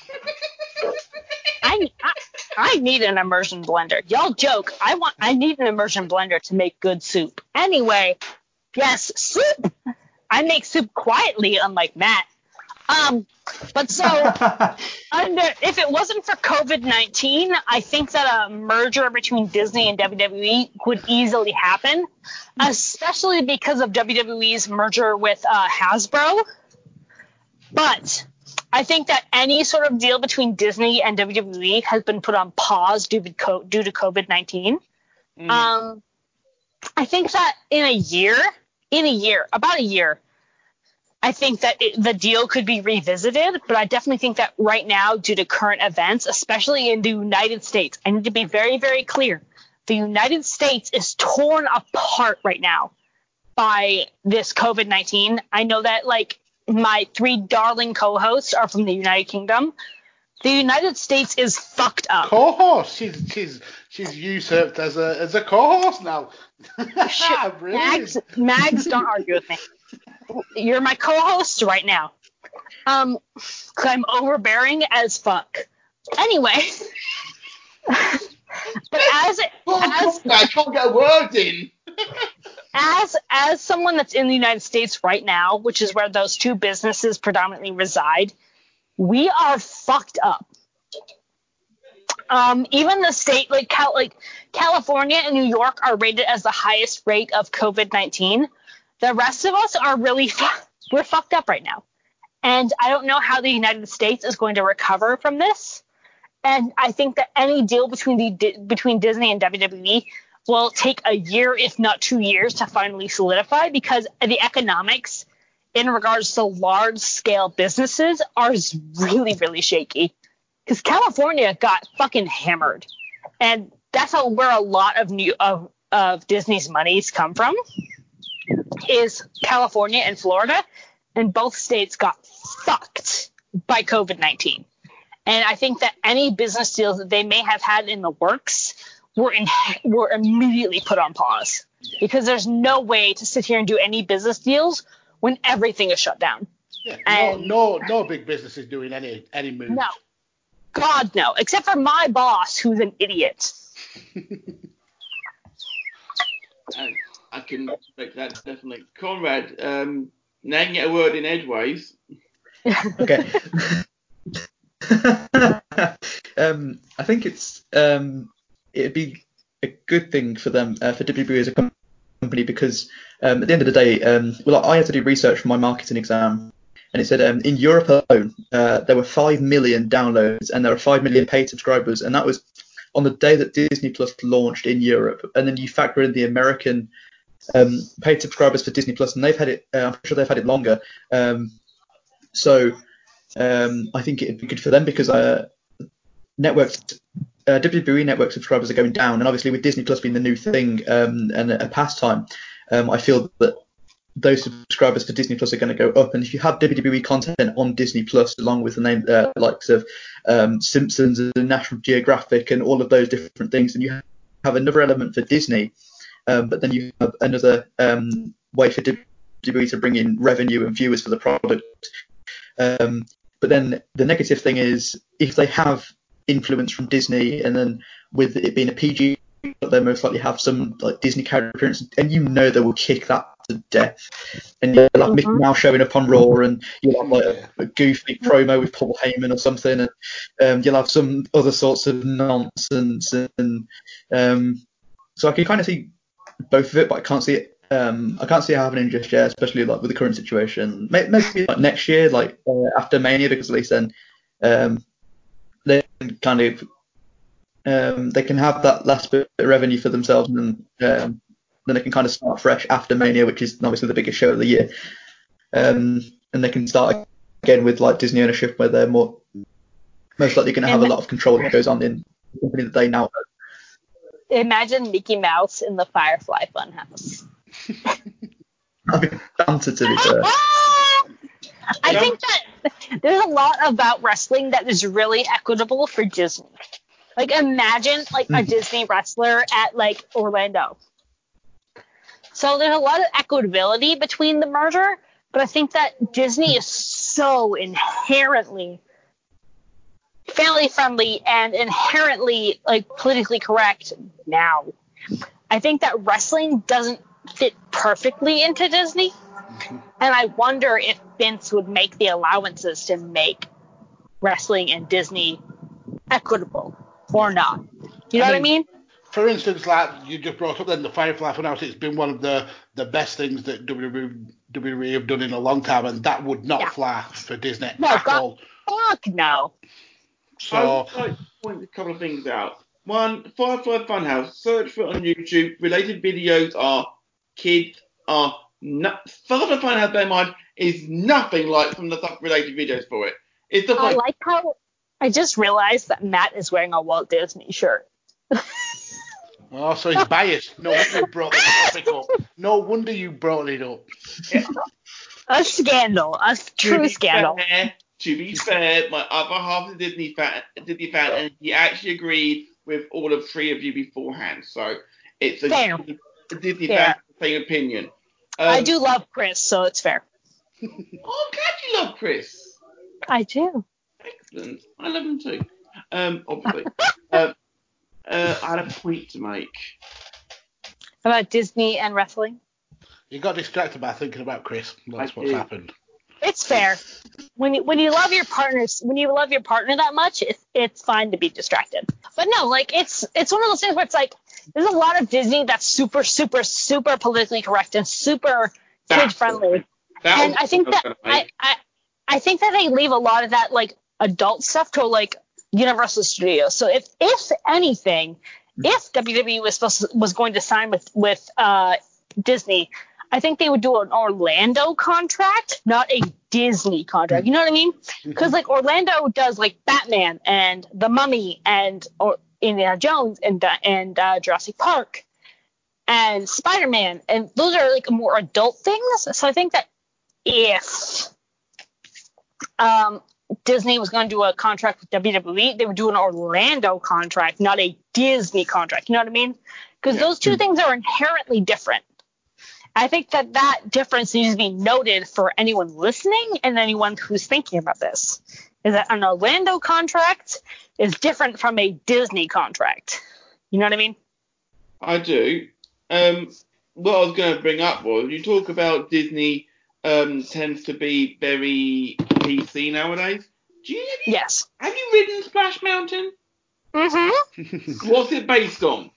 S6: I need an immersion blender. Y'all joke. I need an immersion blender to make good soup. Anyway, yes, soup. I make soup quietly, unlike Matt. But so if it wasn't for COVID-19, I think that a merger between Disney and WWE would easily happen, especially because of WWE's merger with Hasbro. But I think that any sort of deal between Disney and WWE has been put on pause due to COVID-19. I think that in a year, about a year, I think that the deal could be revisited, but I definitely think that right now, due to current events, especially in the United States, I need to be very, very clear. The United States is torn apart right now by this COVID-19. I know that, like, my 3 darling co-hosts are from the United Kingdom. The United States is fucked up.
S5: Co-host. She's usurped as a co-host now.
S6: Mags, don't argue with me. You're my co-host right now. I'm overbearing as fuck. Anyway. But
S3: I can't get a word in.
S6: as someone that's in the United States right now, which is where those two businesses predominantly reside, we are fucked up. Even the state like California and New York are rated as the highest rate of COVID-19. The rest of us are really we're fucked up right now. And I don't know how the United States is going to recover from this. And I think that any deal between Disney and WWE will take a year, if not 2 years, to finally solidify, because the economics in regards to large-scale businesses are really, really shaky. Because California got fucking hammered, and that's where a lot of Disney's monies come from, is California and Florida, and both states got fucked by COVID-19. And I think that any business deals that they may have had in the works were immediately put on pause, because there's no way to sit here and do any business deals when everything is shut down.
S5: Yeah, and no big business is doing any moves.
S6: No, God no, except for my boss, who's an idiot.
S3: I can respect that, definitely. Conrad, now you can get a word in edgeways.
S9: Okay. I think it'd be a good thing for them, for WWE as a company, because at the end of the day, I had to do research for my marketing exam, and it said in Europe alone there were 5 million downloads and there are 5 million paid subscribers, and that was on the day that Disney Plus launched in Europe. And then you factor in the American paid subscribers for Disney Plus, and they've had it. I'm sure they've had it longer. So I think it'd be good for them, because WWE network subscribers are going down, and obviously with Disney Plus being the new thing and a pastime, I feel that those subscribers for Disney Plus are going to go up. And if you have WWE content on Disney Plus, along with the name likes of Simpsons and National Geographic and all of those different things, then you have another element for Disney, but then you have another way for WWE to bring in revenue and viewers for the product. But then the negative thing is, if they have influence from Disney, and then with it being a PG, they most likely have some like Disney character appearance, and they will kick that to death. And you'll have Mickey Mouse showing up on Raw, and you'll have like a goofy promo with Paul Heyman or something, and you'll have some other sorts of nonsense. And so I can kind of see both of it, but I can't see it. I can't see it happening just yet, especially like with the current situation. Maybe like next year, like after Mania, because at least then they can kind of they can have that last bit of revenue for themselves, and then they can kind of start fresh after Mania, which is obviously the biggest show of the year. And they can start again with like Disney ownership, where they're most likely going to have a lot of control of what goes on in the company that they now own.
S6: Imagine Mickey Mouse in the Firefly Funhouse.
S9: I'd be banter, to be fair.
S6: I think that there's a lot about wrestling that is really equitable for Disney. Like, imagine like a Disney wrestler at like Orlando. So there's a lot of equitability between the merger, but I think that Disney is so inherently family friendly and inherently like politically correct now. I think that wrestling doesn't fit perfectly into Disney, and I wonder if Vince would make the allowances to make wrestling and Disney equitable or not. You know what I mean?
S5: For instance, like you just brought up then, the Firefly Funhouse, it's been one of the best things that WWE have done in a long time, and that would not fly for Disney at all.
S6: Fuck no.
S5: So
S3: I would like to point a couple of things out. One, Firefly Funhouse, search for it on YouTube. Related videos are Firefly Funhouse, bear in mind, is nothing like from the related videos for it. It's the
S6: I like how I just realized that Matt is wearing a Walt Disney shirt.
S5: Oh, so he's biased. No wonder you brought the topic up. No wonder you brought it up.
S6: A scandal. A true scandal.
S3: to be fair, my other half is a Disney fan, and he actually agreed with all of three of you beforehand. So it's a Disney fan with the same opinion.
S6: I do love Chris, so it's fair.
S3: Oh, I'm glad you love Chris.
S6: I do.
S3: Excellent. I love him too. Obviously. I had a point to make.
S6: About Disney and wrestling?
S5: You got distracted by thinking about Chris. That's what's happened.
S6: It's fair. When you love your partner that much, it's fine to be distracted. But no, like it's one of those things where it's like there's a lot of Disney that's super, super, super politically correct and super kid friendly. And I think that I think that they leave a lot of that like adult stuff to like Universal Studios. So if anything, if WWE was going to sign with Disney, I think they would do an Orlando contract, not a Disney contract. You know what I mean? Because like Orlando does like Batman and The Mummy and Indiana Jones and Jurassic Park and Spider-Man, and those are like more adult things. So I think that if Disney was going to do a contract with WWE, they would do an Orlando contract, not a Disney contract. You know what I mean? Because those two things are inherently different. I think that difference needs to be noted for anyone listening and anyone who's thinking about this. Is that an Orlando contract is different from a Disney contract. You know what I mean?
S3: I do. What I was going to bring up was, you talk about Disney tends to be very PC nowadays.
S6: Yes.
S3: Have you ridden Splash Mountain?
S6: Mm-hmm.
S3: What's it based on?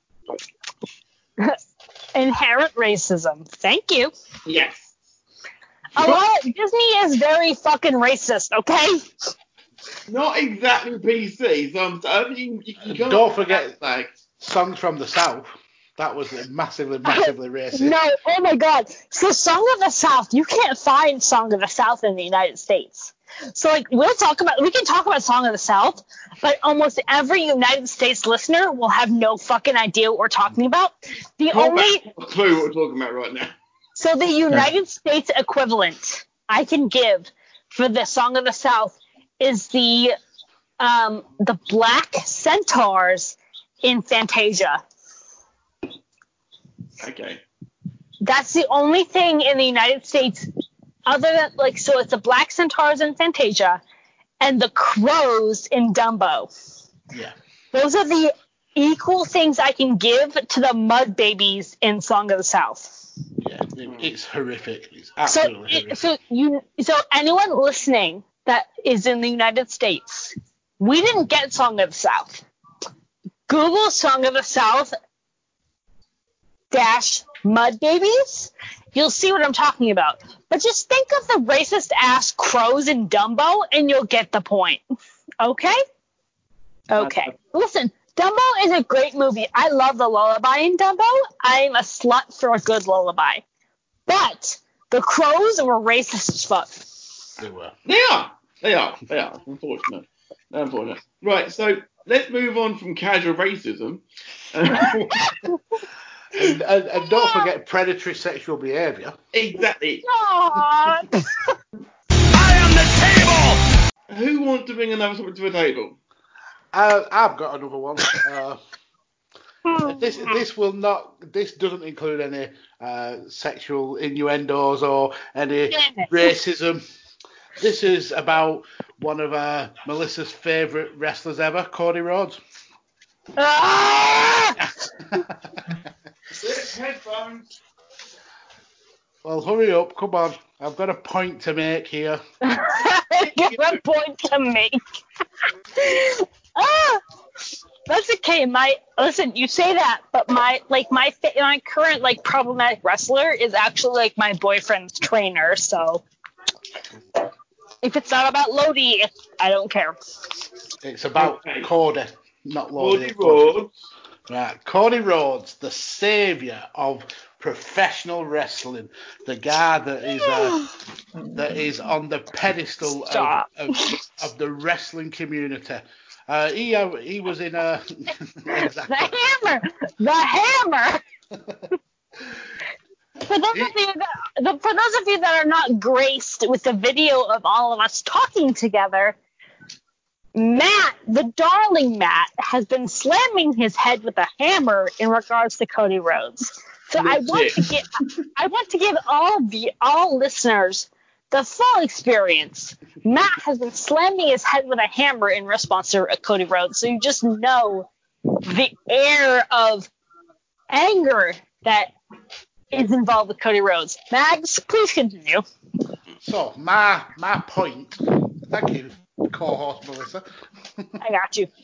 S6: Inherent racism. Thank you.
S3: Yes.
S6: Disney is very fucking racist, okay?
S3: Not exactly PC. So
S5: don't forget Songs from the South. That was massively racist.
S6: No, oh my god. So Song of the South, you can't find Song of the South in the United States. So like we can talk about Song of the South, but almost every United States listener will have no fucking idea what we're talking about.
S3: Clue what we're talking about right now.
S6: So the United States equivalent I can give for the Song of the South is the Black Centaurs in Fantasia.
S3: Okay.
S6: That's the only thing in the United States other than, like, so it's the Black Centaurs in Fantasia and the crows in Dumbo.
S5: Yeah.
S6: Those are the equal things I can give to the mud babies in Song of the South.
S5: Yeah, it's horrific. It's absolutely horrific.
S6: So anyone listening that is in the United States, we didn't get Song of the South. Google Song of the South - mud babies. You'll see what I'm talking about. But just think of the racist ass crows in Dumbo and you'll get the point. Okay? Okay. Listen, Dumbo is a great movie. I love the lullaby in Dumbo. I'm a slut for a good lullaby. But the crows were racist as fuck.
S5: They were.
S3: They are. Unfortunate. Right, so let's move on from casual racism.
S5: And don't forget predatory sexual behaviour.
S3: Exactly.
S2: I am the table!
S3: Who wants to bring another topic to the table?
S5: I've got another one. This doesn't include any sexual innuendos or any racism. This is about one of Melissa's favourite wrestlers ever, Cody Rhodes.
S3: Headphones.
S5: Well, hurry up, come on. I've got a point to make here.
S6: I've got a point to make. That's okay. Listen, you say that, but my current like problematic wrestler is actually like my boyfriend's trainer. So if it's not about Lodi, I don't care.
S5: It's about Cody, not Lodi.
S3: Cody Rhodes.
S5: Right, Cody Rhodes, the saviour of professional wrestling, the guy that is on the pedestal of the wrestling community. He was in a
S6: exactly. The hammer. for those of you that are not graced with the video of all of us talking together, Matt, the darling Matt, has been slamming his head with a hammer in regards to Cody Rhodes. So I want to give all listeners the full experience. Matt has been slamming his head with a hammer in response to Cody Rhodes. So you just know the air of anger that is involved with Cody Rhodes. Mags, please continue.
S5: So my point. Thank you, co-host Melissa.
S6: I got you.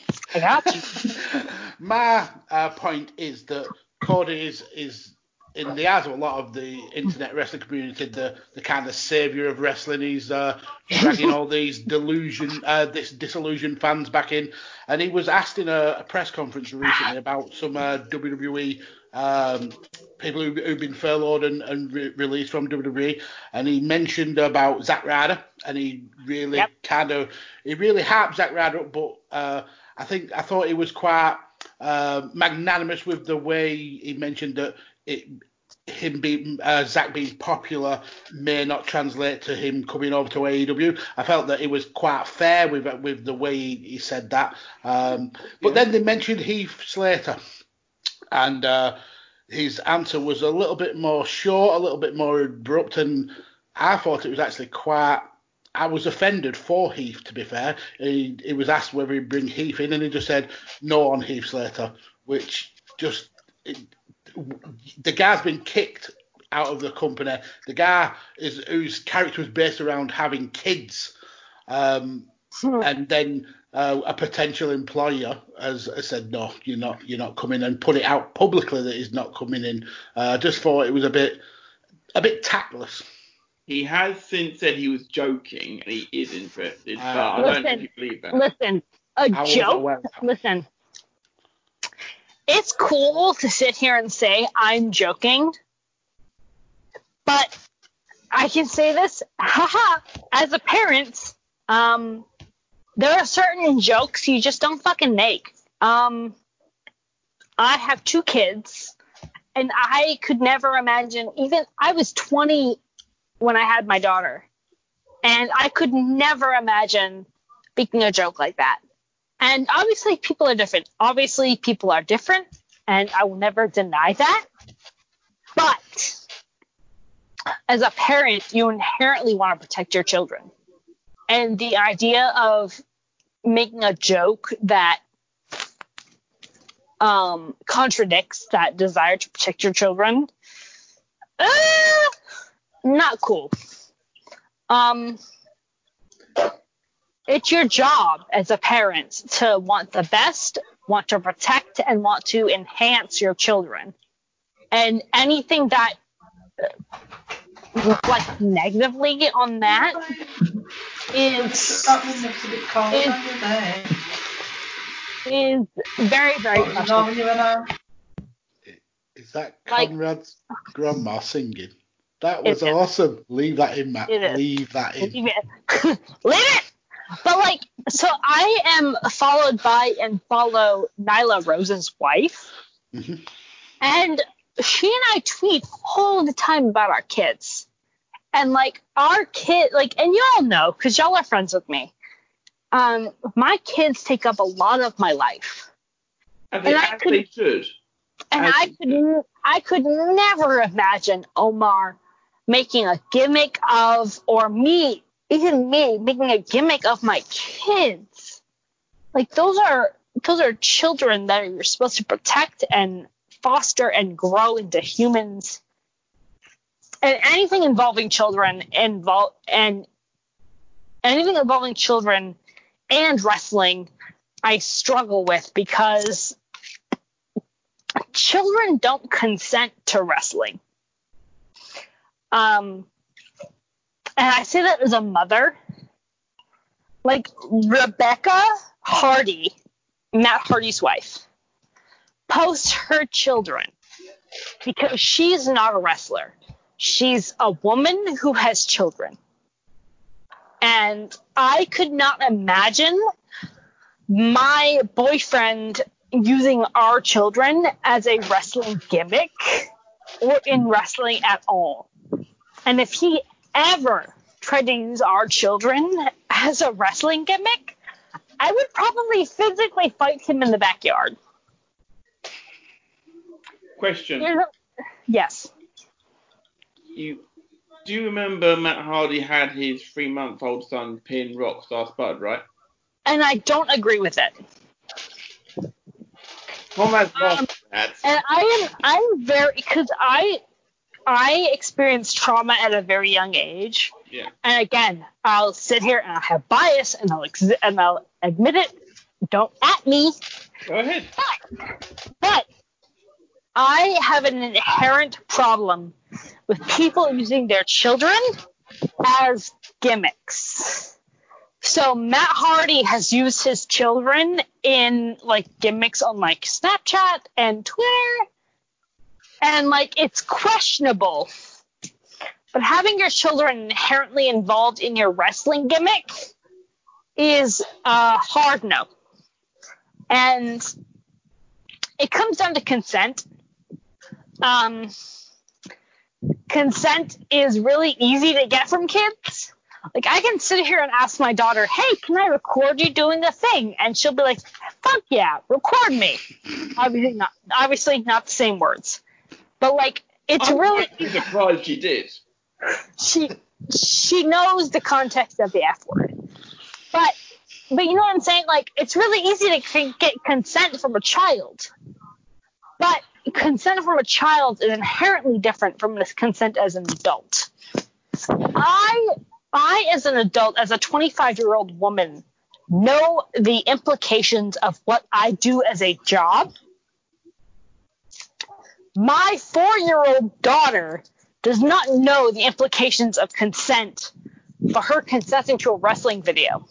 S5: My point is that Cody is in the eyes of a lot of the internet wrestling community the kind of savior of wrestling. He's dragging all these disillusioned fans back in, and he was asked in a press conference recently about some WWE people who've been furloughed and released from WWE, and he mentioned about Zack Ryder, and he really harped Zack Ryder up, but I thought he was quite magnanimous with the way he mentioned that Zack being popular may not translate to him coming over to AEW. I felt that it was quite fair with the way he said that. But then they mentioned Heath Slater, and his answer was a little bit more short, a little bit more abrupt, and I thought it was actually I was offended for Heath, to be fair. He was asked whether he'd bring Heath in, and he just said no on Heath Slater, which just... the guy's been kicked out of the company. The guy whose character was based around having kids, and then a potential employer has said no, you're not coming, and put it out publicly that he's not coming in. I just thought it was a bit tactless.
S3: He has since said he was joking, and he is interested, but I don't think you believe that.
S6: Listen, a joke. Listen. It's cool to sit here and say I'm joking, but I can say this, as a parent, there are certain jokes you just don't fucking make. I have 2 kids, and I could never imagine, I was 20 when I had my daughter, and I could never imagine making a joke like that. And obviously people are different. And I will never deny that. But as a parent, you inherently want to protect your children. And the idea of making a joke that contradicts that desire to protect your children, not cool. It's your job as a parent to want the best, want to protect, and want to enhance your children. And anything that reflects negatively on that is very, very frustrating.
S5: Is that Conrad's grandma singing? That was awesome. Leave that in, Matt. Leave that in.
S6: Leave it! But so I am followed by and follow Nyla Rose's wife. Mm-hmm. And she and I tweet all the time about our kids. And our kid, and y'all know, because y'all are friends with me. My kids take up a lot of my life.
S3: They should.
S6: And I could never imagine Omar making a gimmick of, or even me making a gimmick of my kids. Those are children that you're supposed to protect and foster and grow into humans. And anything involving children and wrestling, I struggle with, because children don't consent to wrestling. And I say that as a mother. Rebecca Hardy, Matt Hardy's wife, posts her children because she's not a wrestler. She's a woman who has children. And I could not imagine my boyfriend using our children as a wrestling gimmick. or in wrestling at all. And if he ever tried to use our children as a wrestling gimmick, I would probably physically fight him in the backyard.
S3: Question.
S6: Yes.
S3: Do you remember Matt Hardy had his 3-month-old son pin Rockstar Spud, right?
S6: And I don't agree with it.
S3: Conrad's lost that.
S6: And I'm very, because I experienced trauma at a very young age.
S3: Yeah.
S6: And again, I'll sit here and I'll have bias and I'll admit it. Don't at me.
S3: Go ahead.
S6: But I have an inherent problem with people using their children as gimmicks. So Matt Hardy has used his children in like gimmicks on like Snapchat and Twitter, and like it's questionable. But having your children inherently involved in your wrestling gimmick is a hard no. And it comes down to consent. Consent is really easy to get from kids. Like, I can sit here and ask my daughter, hey, can I record you doing a thing? And she'll be like, fuck yeah, record me. Obviously not the same words. But, like, it's really...
S3: I'm surprised she did.
S6: She knows the context of the F word. But you know what I'm saying? Like, it's really easy to get consent from a child. But consent from a child is inherently different from this consent as an adult. I, as an adult, as a 25-year-old woman, know the implications of what I do as a job. My 4-year-old daughter does not know the implications of consent for her consenting to a wrestling video.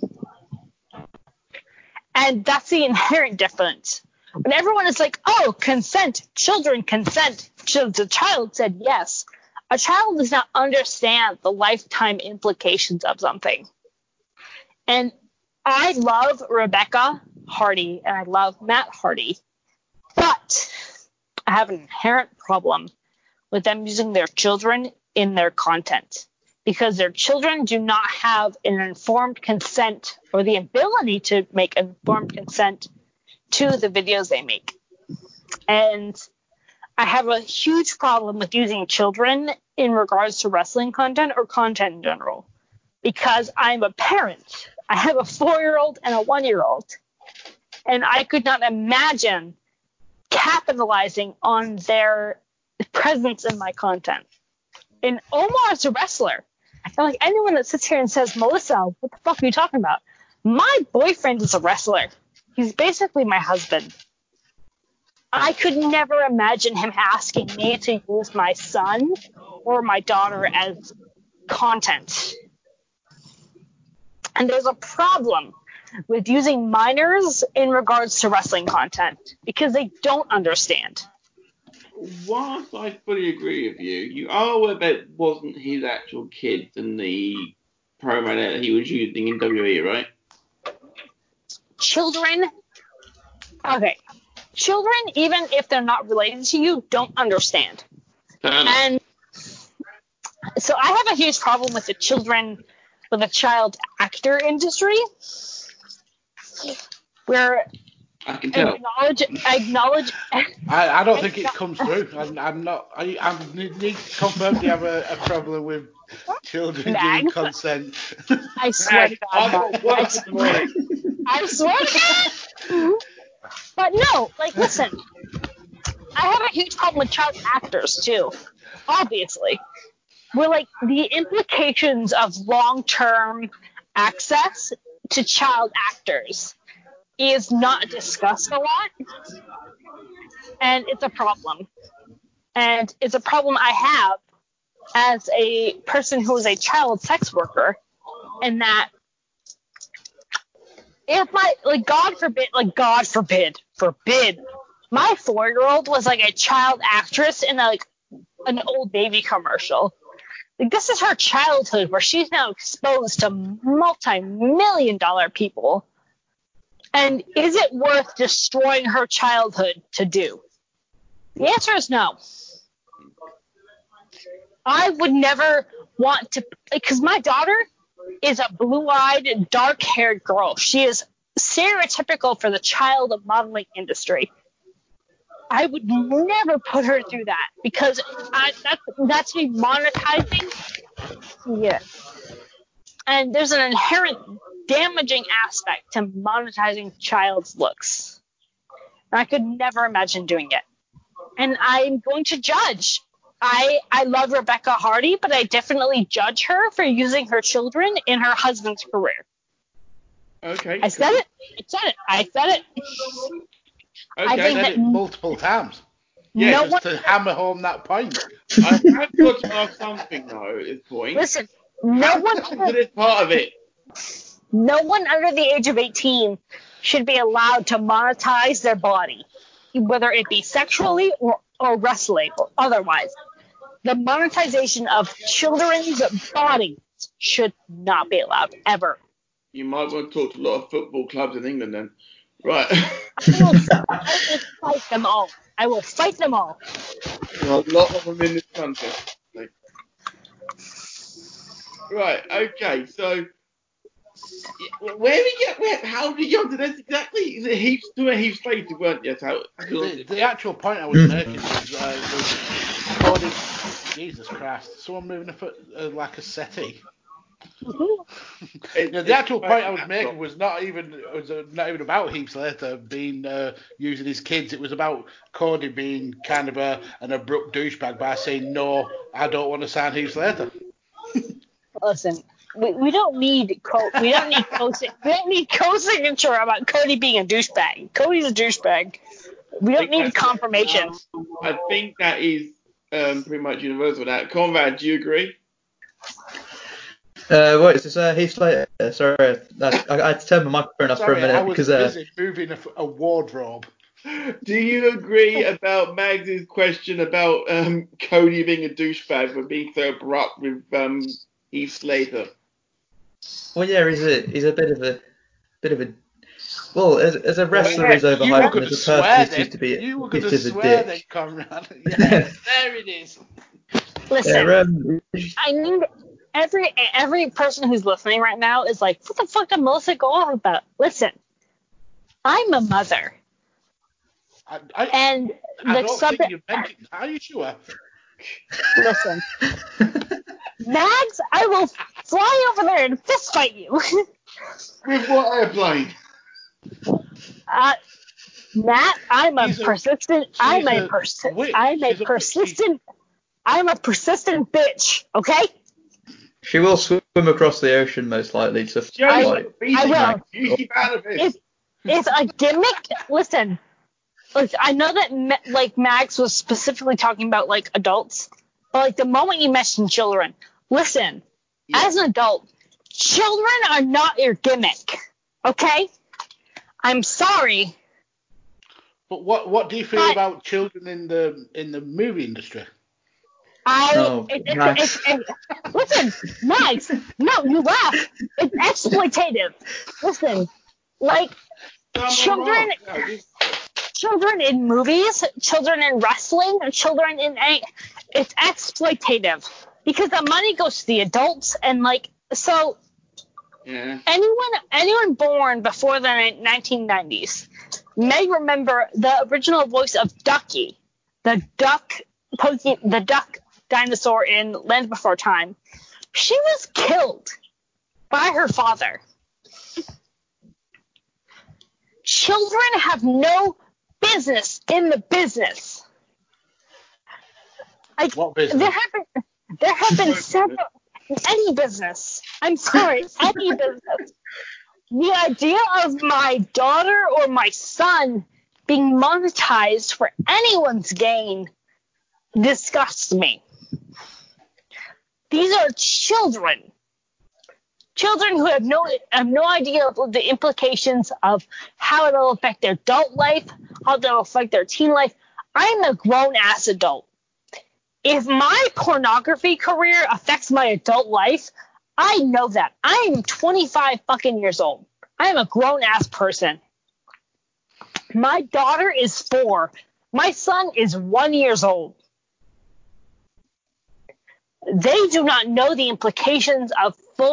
S6: And that's the inherent difference. When everyone is like, oh, consent, children consent, the child said yes. A child does not understand the lifetime implications of something. And I love Rebecca Hardy and I love Matt Hardy, but I have an inherent problem with them using their children in their content because their children do not have an informed consent or the ability to make informed consent to the videos they make. And I have a huge problem with using children in regards to wrestling content or content in general because I'm a parent. I have a 4-year-old and a 1-year-old. And I could not imagine capitalizing on their presence in my content. And Omar's a wrestler. And like anyone that sits here and says, Melissa, what the fuck are you talking about? My boyfriend is a wrestler. He's basically my husband. I could never imagine him asking me to use my son or my daughter as content. And there's a problem with using minors in regards to wrestling content because they don't understand.
S3: Whilst I fully agree with you, you are aware that wasn't his actual kids in the promo that he was using in WWE, right?
S6: Children, even if they're not related to you, don't understand. And so I have a huge problem with the child actor industry, where
S3: I can tell.
S6: acknowledge.
S5: I don't think it comes through. I'm not. I need to confirm. Do you have a problem with children giving consent?
S6: I swear to God. I swear to God. But no, like, listen. I have a huge problem with child actors too. Obviously, where like the implications of long-term access to child actors is not discussed a lot, and it's a problem. And it's a problem I have as a person who is a child sex worker, in that if God forbid, my 4-year-old was like a child actress in an Old Navy commercial. Like, this is her childhood where she's now exposed to multi-million-dollar people. And is it worth destroying her childhood to do? The answer is no. I would never want to, because my daughter is a blue-eyed, dark-haired girl. She is stereotypical for the child modeling industry. I would never put her through that because that's me monetizing. Yeah. And there's an inherent damaging aspect to monetizing child's looks. And I could never imagine doing it. And I'm going to judge. I love Rebecca Hardy, but I definitely judge her for using her children in her husband's career.
S3: Okay.
S6: I said it. I said it.
S3: Okay.
S6: I think
S5: said
S6: that
S5: it multiple times.
S3: Yeah,
S6: no
S5: Just
S6: one.
S5: to hammer home that point.
S3: I have got to ask something though at this point.
S6: Listen,
S3: How come to this part of it?
S6: no one under the age of 18 should be allowed to monetize their body, whether it be sexually or wrestling or otherwise. The monetization of children's bodies should not be allowed ever.
S3: You might want to talk to a lot of football clubs in England then. Right.
S6: I will fight them all. I will fight them all.
S3: Well, a lot of them in this country. Right. Okay. So, how did you get to this exactly? Is it Heath Slater, weren't you?
S5: The actual point I was making was according. Jesus Christ! Someone moving a foot like a settee. The actual point I was making was not even about Heath Slater being using his kids. It was about Cody being kind of an abrupt douchebag by saying no, I don't want to sign Heath Slater.
S6: Listen, we don't need co-signature about Cody being a douchebag. Cody's a douchebag. We don't need confirmation.
S3: I think that is pretty much universal. That Conrad, do you agree?
S9: What is this? Heath Slater. Sorry, I had to turn my microphone off for a minute
S5: I was
S9: because
S5: busy moving a wardrobe.
S3: Do you agree about Mags' question about Cody being a douchebag for being so abrupt with Heath Slater?
S9: Well, yeah, he's a bit of a. Well, as a wrestler, he's overhyped, and as a person, he seems to be
S5: You were
S9: a bit
S5: going to
S9: of a
S5: swear
S9: dick.
S5: then, Conrad. Yeah, there it is.
S6: Listen, I need every person who's listening right now is like, what the fuck did Melissa go on about? Listen, I'm a mother. And
S5: I don't think you mentioned. Are you sure?
S6: Listen, Mags, I will fly over there and fist fight you.
S3: With what airplane?
S6: Matt, I'm a persistent bitch. Okay.
S9: She will swim across the ocean most likely to fight.
S6: I will. It's a gimmick. Listen, I know that Max was specifically talking about like adults, but like the moment you mention children, listen, as an adult, children are not your gimmick. Okay? I'm sorry.
S5: But what do you feel about children in the movie industry?
S6: Listen, Max, no, you laugh. It's exploitative. Listen, like children in movies, children in wrestling, children in it's exploitative because the money goes to the adults and so. Yeah. Anyone born before the 1990s may remember the original voice of Ducky, the duck dinosaur in Land Before Time. She was killed by her father. Children have no business in the business.
S5: What business?
S6: There have been several. Any business. I'm sorry, any business. The idea of my daughter or my son being monetized for anyone's gain disgusts me. These are children. Children who have no idea of the implications of how it'll affect their adult life, how it'll affect their teen life. I'm a grown-ass adult. If my pornography career affects my adult life, I know that. I am 25 fucking years old. I am a grown-ass person. My daughter is 4. My son is 1 year old. they do not know the implications of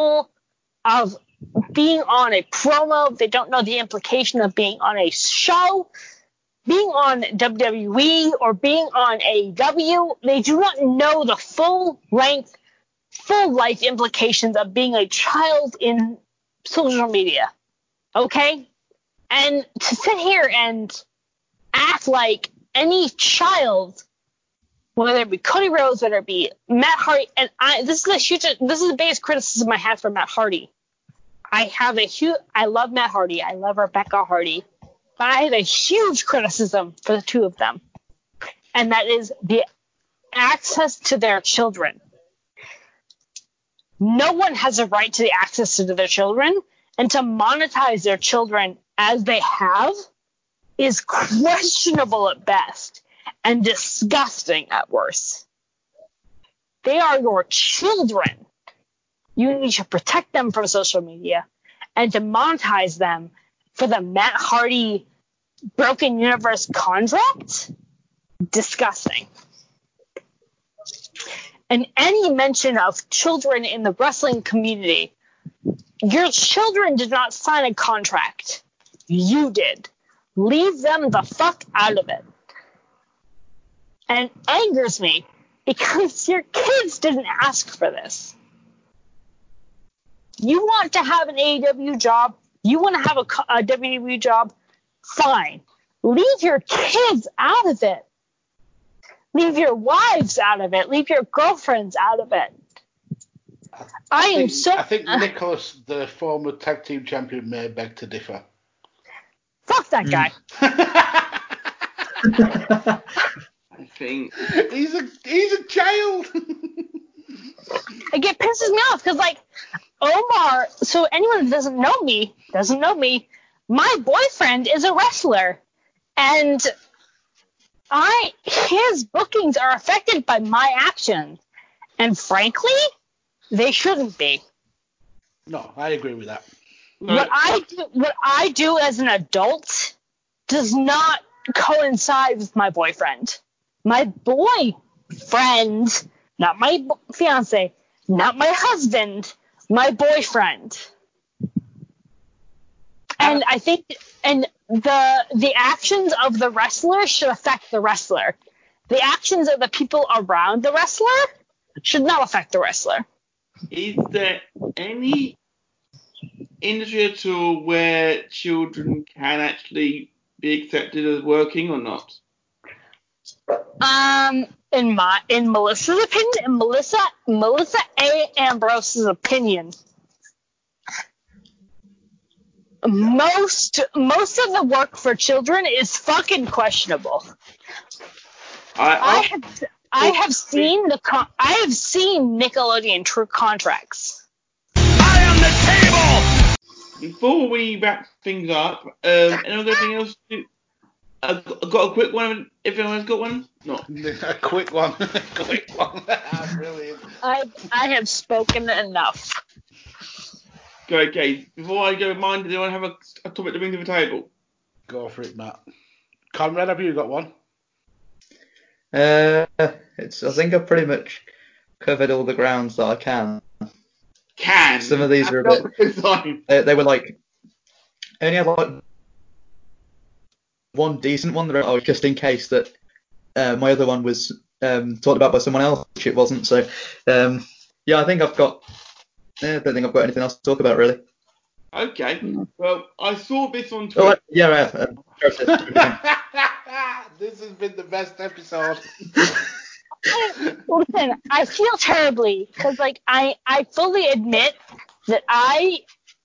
S6: being on a promo. They don't know the implication of being on a show, being on WWE, or being on AEW. They do not know the full life implications of being a child in social media. Okay? And to sit here and act like any child, whether it be Cody Rhodes, whether it be Matt Hardy, and this is the biggest criticism I have for Matt Hardy. I love Matt Hardy. I love Rebecca Hardy. But I have a huge criticism for the two of them. And that is the access to their children. No one has a right to the access to their children, and to monetize their children as they have is questionable at best and disgusting at worst. They are your children. You need to protect them from social media, and to monetize them for the Matt Hardy Broken Universe contract? Disgusting. And any mention of children in the wrestling community, your children did not sign a contract. You did. Leave them the fuck out of it. And it angers me because your kids didn't ask for this. You want to have an AEW job, you want to have a WWE job, fine. Leave your kids out of it. Leave your wives out of it. Leave your girlfriends out of it. I
S5: think Nicholas, the former tag team champion, may beg to differ.
S6: Fuck that guy.
S3: I think
S5: he's a child.
S6: It pisses me off because, like, Omar. So anyone that doesn't know me. My boyfriend is a wrestler, and his bookings are affected by my actions, and frankly, they shouldn't be.
S5: No, I agree with that.
S6: What I do as an adult does not coincide with my boyfriend. My boyfriend, not my fiance, not my husband, my boyfriend. And I think, the actions of the wrestler should affect the wrestler. The actions of the people around the wrestler should not affect the wrestler.
S3: Is there any industry at all where children can actually be accepted as working or not?
S6: In Melissa's opinion, in Melissa A. Ambrose's opinion, most of the work for children is fucking questionable. I have seen Nickelodeon true contracts.
S2: I am the table!
S3: Before we wrap things up, anything else? I've got a quick one. If anyone's got one, no.
S5: A quick one. Brilliant.
S6: I have spoken enough.
S3: Okay. Before I go with mine, does anyone have a topic to bring to the table?
S5: Go for it, Matt. Conrad, have you got one?
S9: I think I've pretty much covered all the grounds that I can. Some of these are a bit. They were like only have like one decent one that just in case that my other one was talked about by someone else, which it wasn't. So I think I've got. I don't think I've got anything else to talk about really.
S3: Okay. Well, I saw this on Twitter.
S5: This has been the best episode.
S6: Listen, I feel terribly because, like, I fully admit that I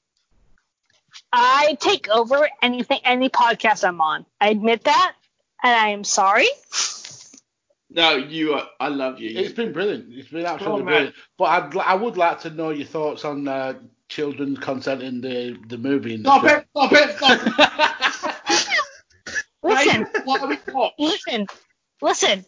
S6: take over any podcast I'm on. I admit that, and I am sorry.
S3: No, I love you.
S5: It's been brilliant. It's been absolutely brilliant. But I would like to know your thoughts on children's content in the movie industry.
S3: Stop it!
S6: Listen.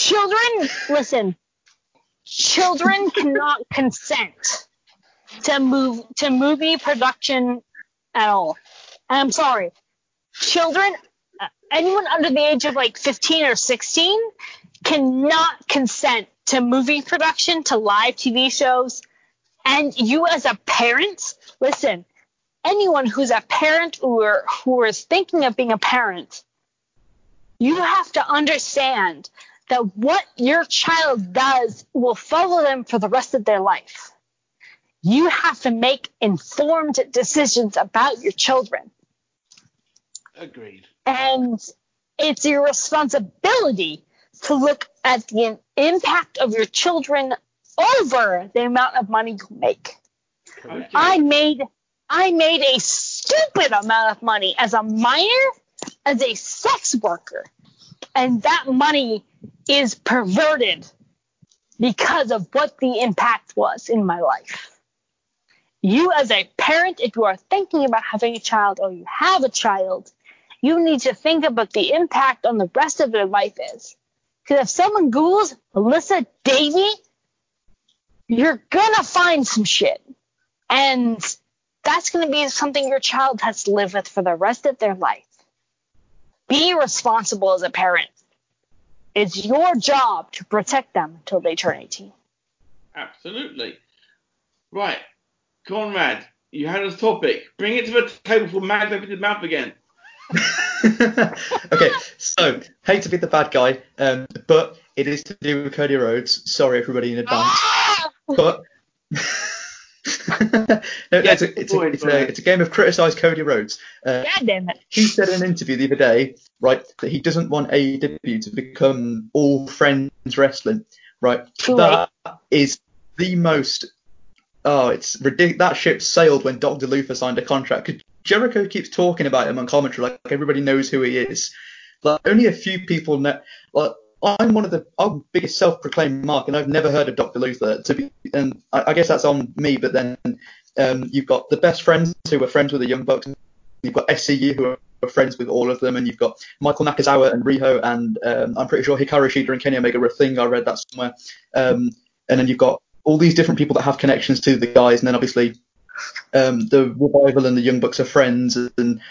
S6: Children cannot consent to movie production at all. And I'm sorry. Children, anyone under the age of like 15 or 16 cannot consent to movie production to live TV shows. And you as a parent, listen, anyone who's a parent who is thinking of being a parent, you have to understand that what your child does will follow them for the rest of their life. You have to make informed decisions about your children.
S5: Agreed.
S6: And it's your responsibility to look at the impact of your children over the amount of money you make.
S3: Okay.
S6: I made a stupid amount of money as a minor, as a sex worker, and that money is perverted because of what the impact was in my life. You as a parent, if you are thinking about having a child or you have a child, you need to think about the impact on the rest of their life is. Because if someone Googles Melissa Davey, you're gonna find some shit. And that's gonna be something your child has to live with for the rest of their life. Be responsible as a parent. It's your job to protect them until they turn 18.
S3: Absolutely. Right. Conrad, you had a topic. Bring it to the table for Mad Open His Mouth again.
S9: Okay, so hate to be the bad guy, but it is to do with Cody Rhodes. Sorry, everybody in advance. But no, it's a game of criticise Cody Rhodes.
S6: God damn it.
S9: He said in an interview the other day, right, that he doesn't want AEW to become all friends wrestling, right? That is the most. Oh, it's ridiculous. That ship sailed when Dr. Luther signed a contract. 'Cause Jericho keeps talking about him on commentary, like everybody knows who he is. Like only a few people know. Like I'm biggest self-proclaimed mark, and I've never heard of Dr. Luther. And I guess that's on me. But then you've got the best friends who were friends with the Young Bucks. You've got SCU who are friends with all of them, and you've got Michael Nakazawa and Riho, and I'm pretty sure Hikaru Shida and Kenny Omega were a thing. I read that somewhere. And then you've got all these different people that have connections to the guys, and then obviously the Revival and the Young Bucks are friends, and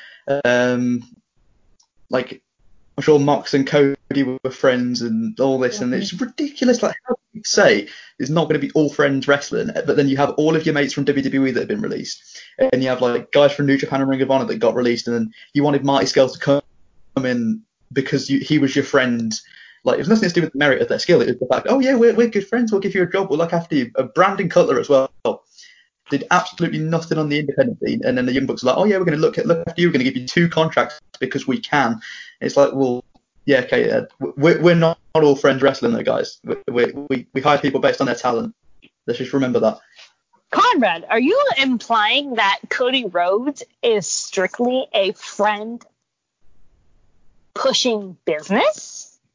S9: like I'm sure Mox and Cody were friends and all this, and it's ridiculous. Like how can you say it's not going to be all friends wrestling, but then you have all of your mates from WWE that have been released, and you have like guys from New Japan and Ring of Honor that got released, and then you wanted Marty Scurll to come in because he was your friend. Like, it was nothing to do with the merit of their skill. It was the fact, oh yeah, we're good friends. We'll give you a job. We'll look after you. Brandon Cutler as well did absolutely nothing on the independent scene, and then the Young Bucks were like, oh yeah, we're going to look after you. We're going to give you 2 contracts because we can. And it's like, well, yeah, okay, we're not all friends wrestling though, guys. We hire people based on their talent. Let's just remember that.
S6: Conrad, are you implying that Cody Rhodes is strictly a friend pushing business?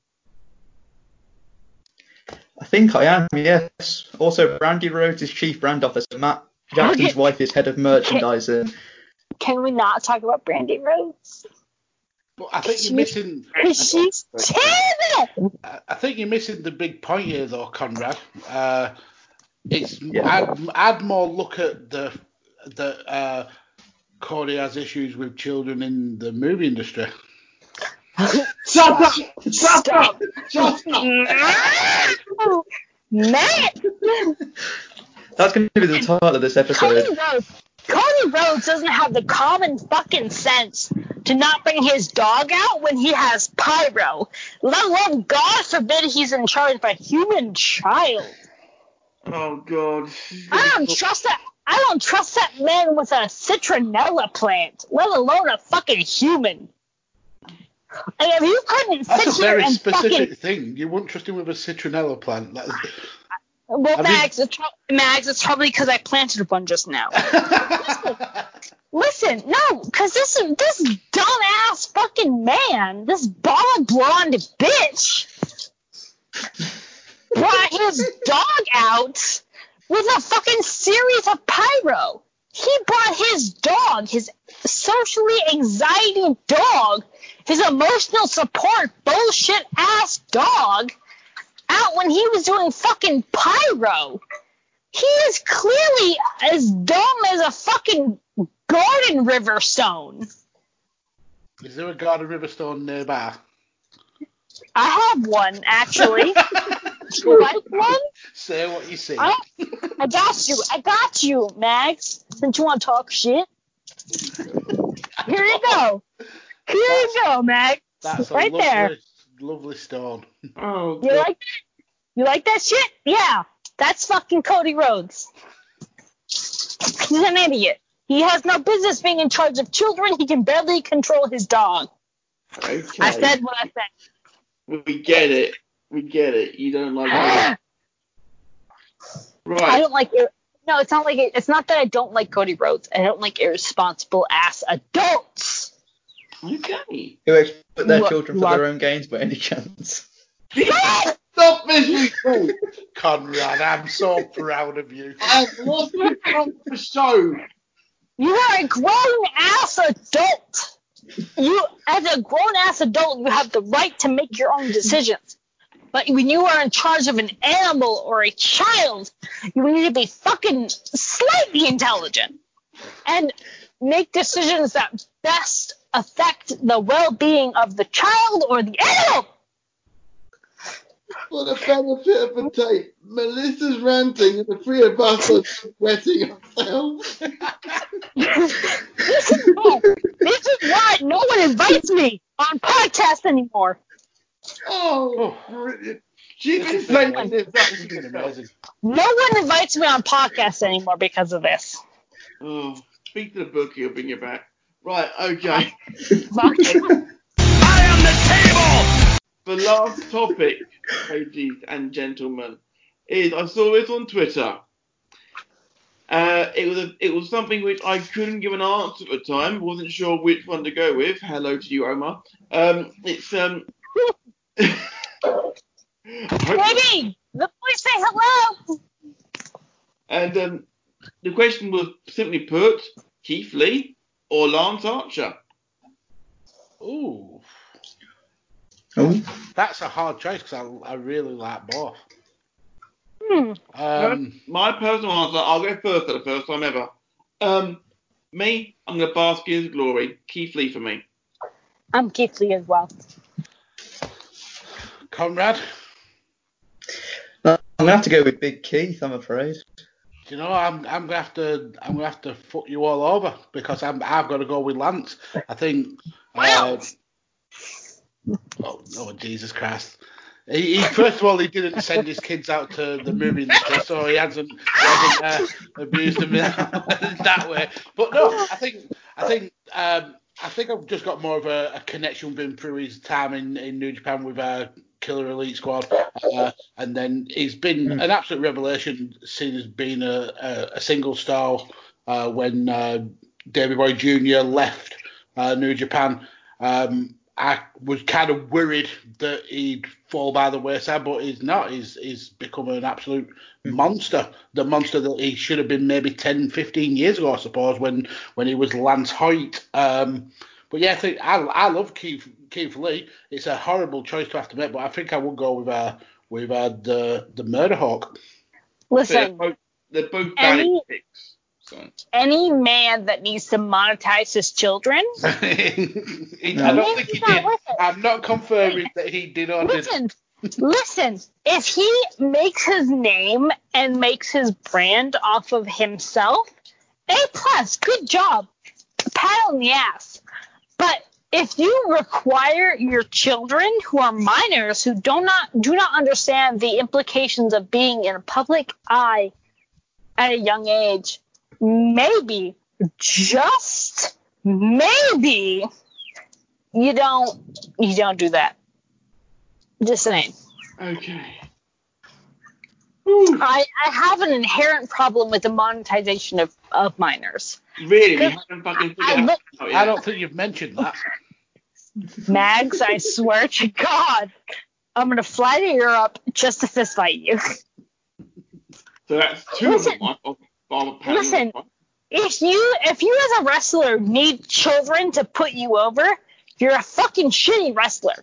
S9: I think I am, yes. Also, Brandy Rhodes is chief brand officer. Matt Jackson's wife is head of merchandising.
S6: Can we not talk about Brandy Rhodes?
S5: But I think you're missing.
S6: She's terrible.
S5: I think you're missing the big point here, though, Conrad. I'd more look at the Cody has issues with children in the movie industry.
S6: Stop. Matt!
S9: That's going to be the title of this episode.
S6: Cody Rhodes doesn't have the common fucking sense to not bring his dog out when he has pyro. Let alone, God forbid, he's in charge of a human child.
S3: Oh God!
S6: I don't trust that man with a citronella plant, let alone a fucking human. And if you couldn't
S5: That's
S6: sit
S5: a very
S6: here and
S5: specific thing. You wouldn't trust him with a citronella plant.
S6: Well, Mags, it's probably because I planted one just now. Listen, no, because this dumbass fucking man, this bald blonde bitch, brought his dog out with a fucking series of pyro. He brought his dog, his socially anxiety dog, his emotional support bullshit ass dog, out when he was doing fucking pyro. He is clearly as dumb as a fucking Garden River stone.
S5: Is there a Garden River stone nearby?
S6: I have one, actually. You like one?
S5: Say what you see.
S6: I got you, Mags. Since you want to talk shit. Here you go, Mags.
S5: That's a
S6: right
S5: lovely,
S6: there.
S5: lovely stone.
S3: Oh,
S6: You
S3: God.
S6: like that? You like that shit? Yeah, that's fucking Cody Rhodes. He's an idiot. He has no business being in charge of children. He can barely control his dog.
S3: Okay.
S6: I said what I said.
S3: We get it. You don't like it. Right.
S6: I don't like it. No, it's not like it. It's not that I don't like Cody Rhodes. I don't like irresponsible ass adults.
S3: Okay.
S9: Who exploit their
S6: You are-
S9: children
S6: you
S9: for
S6: are-
S9: their own gains by any chance.
S3: Stop this, you
S5: Conrad, I'm so proud of you.
S3: I've lost the show.
S6: You are a grown ass adult. You, as a grown ass adult, you have the right to make your own decisions. But when you are in charge of an animal or a child, you need to be fucking slightly intelligent and make decisions that best affect the well-being of the child or the animal.
S3: For the benefit of the tape, Melissa's ranting and the three of us are sweating ourselves.
S6: This is why no one invites me on podcasts anymore.
S3: Oh, brilliant. She's
S5: This
S3: been
S5: has been
S3: saying
S5: amazing.
S3: this.
S5: This has been amazing.
S6: No one invites me on podcasts anymore because of this.
S3: Oh, speak to the book, he'll bring you back. Right, okay.
S6: Fuck.
S2: I am the table!
S3: The last topic, ladies and gentlemen, is I saw this on Twitter. It was something which I couldn't give an answer at the time. Wasn't sure which one to go with. Hello to you, Omar. It's
S6: Baby, the boys say hello.
S3: and the question was simply put: Keith Lee or Lance Archer?
S5: Ooh,
S9: Oh,
S5: that's a hard choice because I really like both.
S3: My personal answer, I'll go first for the first time ever. Me, I'm going to bask in his glory. Keith Lee for me.
S6: I'm Keith Lee as well.
S5: Conrad,
S9: I'm gonna have to go with Big Keith, I'm afraid.
S5: do you know I'm gonna have to fuck you all over because I've got to go with Lance. I think. Oh Jesus Christ! He first of all he didn't send his kids out to the movie industry, so he hasn't abused them that way. But no, I think I've just got more of a connection with him through his time in New Japan with Killer Elite Squad, and then he's been an absolute revelation, seen as being a single star when Davey Boy Jr. left New Japan. I was kind of worried that he'd fall by the wayside, but he's not. He's become an absolute monster. The monster that he should have been maybe 10, 15 years ago, I suppose, when he was Lance Hoyt. But yeah, I love Keith Lee. It's a horrible choice to have to make, but I think I would go with the Murder Hawk.
S6: Listen,
S3: They're both bad picks. So.
S6: Any man that needs to monetize his children.
S5: I don't think he did. I'm not confirming that he did or didn't.
S6: Listen, if he makes his name and makes his brand off of himself, A+, good job. Pat on the ass. But if you require your children who are minors who do not understand the implications of being in a public eye at a young age, maybe, just maybe, you don't do that. Just saying.
S3: Okay.
S6: I have an inherent problem with the monetization of minors.
S3: Really? We haven't fucking figured out yet.
S5: I don't think you've mentioned that.
S6: Mags, I swear to God, I'm going to fly to Europe just to fistfight you.
S3: So that's two of them.
S6: Listen, if you as a wrestler need children to put you over, you're a fucking shitty wrestler.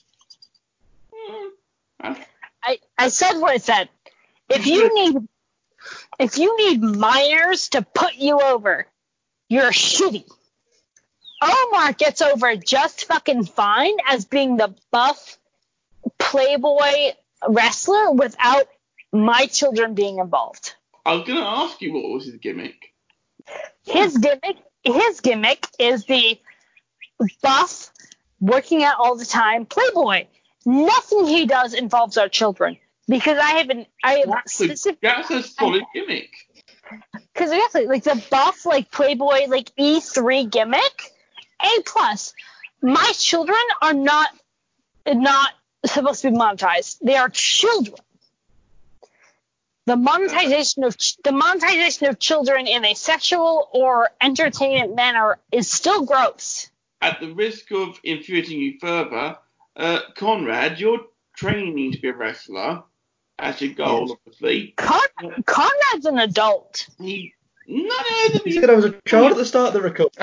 S6: I said what I said. If you need minors to put you over, you're shitty. Omar gets over just fucking fine as being the buff playboy wrestler without my children being involved.
S3: I was going to ask you what was his gimmick.
S6: His gimmick is the buff, working out all the time playboy. Nothing he does involves our children because
S3: That's a solid gimmick.
S6: Because exactly, like the buff, like playboy, like E3 gimmick, A+. My children are not supposed to be monetized. They are children. The monetization of children in a sexual or entertainment manner is still gross.
S3: At the risk of infuriating you further, Conrad, you're training to be a wrestler. That's your goal, obviously.
S6: Conrad's an adult.
S9: You said I was a child at the start of the recording.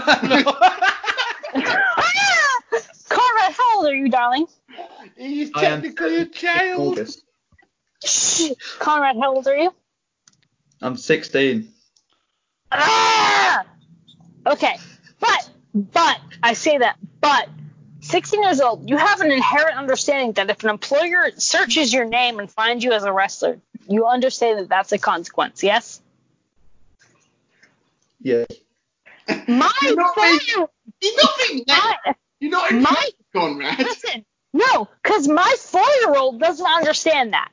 S6: Conrad, how old are you, darling?
S5: He's technically a child.
S9: August.
S6: Conrad, how old are you?
S9: I'm 16.
S6: Okay, but I say that, but 16 years old, you have an inherent understanding that if an employer searches your name and finds you as a wrestler, you understand that that's a consequence, yes?
S9: Yes.
S3: You're not Conrad.
S6: Listen, no, because my 4-year-old doesn't understand that.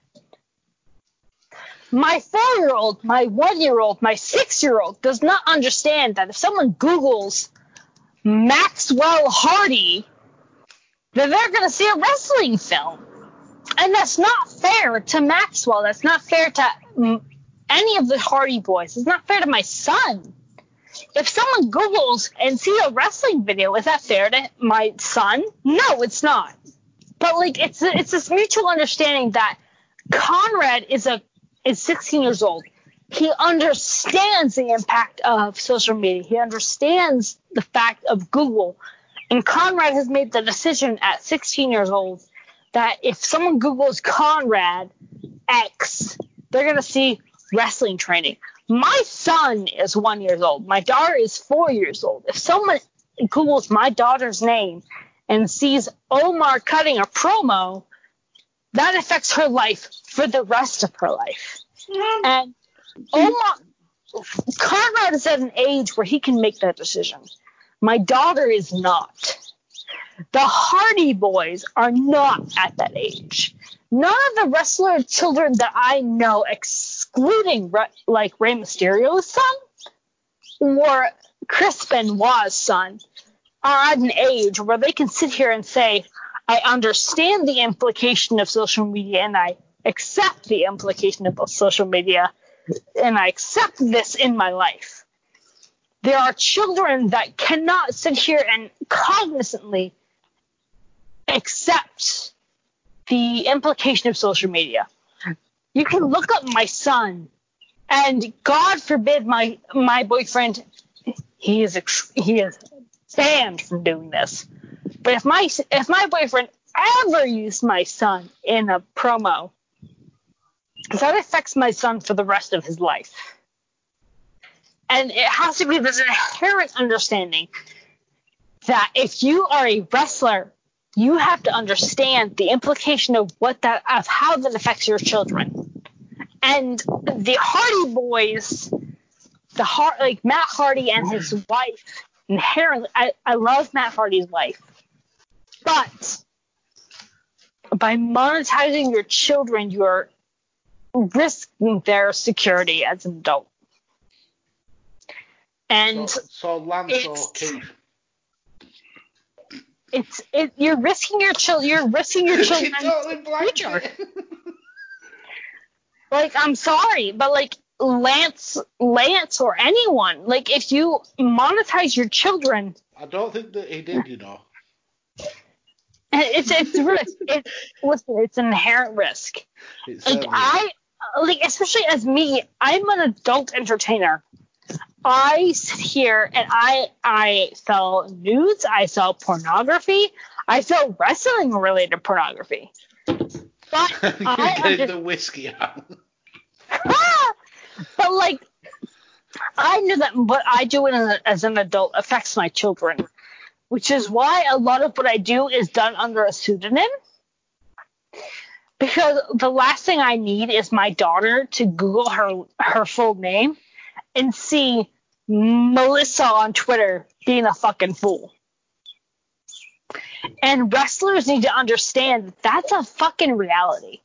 S6: My 4-year-old, my 1-year-old, my 6-year-old does not understand that if someone Googles Maxwell Hardy, then they're going to see a wrestling film. And that's not fair to Maxwell. That's not fair to any of the Hardy boys. It's not fair to my son. If someone Googles and sees a wrestling video, is that fair to my son? No, it's not. But like, it's this mutual understanding that Conrad is 16 years old. He understands the impact of social media. He understands the fact of Google. And Conrad has made the decision at 16 years old that if someone Googles Conrad X, they're going to see wrestling training. My son is 1 year old. My daughter is 4 years old. If someone Googles my daughter's name and sees Omar cutting a promo, that affects her life for the rest of her life. And Conrad is at an age where he can make that decision. My daughter is not. The Hardy boys are not at that age. None of the wrestler children that I know, excluding like Rey Mysterio's son or Chris Benoit's son, are at an age where they can sit here and say, I understand the implication of social media and I accept the implication of social media and I accept this in my life. There are children that cannot sit here and cognizantly accept the implication of social media. You can look up my son, and God forbid my boyfriend, he is banned from doing this. But if my boyfriend ever used my son in a promo, that affects my son for the rest of his life. And it has to be this inherent understanding that if you are a wrestler, you have to understand the implication of how that affects your children. And the Hardy boys, like Matt Hardy and his wife, inherently, I love Matt Hardy's wife, but by monetizing your children, you're risking their security as an adult. And
S5: so Lance or Keith.
S6: You're risking your children. You're risking your children's future. Like, I'm sorry, but like Lance or anyone, like if you monetize your children,
S5: I don't think that he did, you know.
S6: It's risk. It's an inherent risk. Especially as me, I'm an adult entertainer. I sit here and I sell nudes, I sell pornography, I sell wrestling related pornography. But
S5: you get the whiskey out.
S6: But like, I know that what I do as an adult affects my children, which is why a lot of what I do is done under a pseudonym. Because the last thing I need is my daughter to Google her full name and see Melissa on Twitter being a fucking fool. And wrestlers need to understand that that's a fucking reality.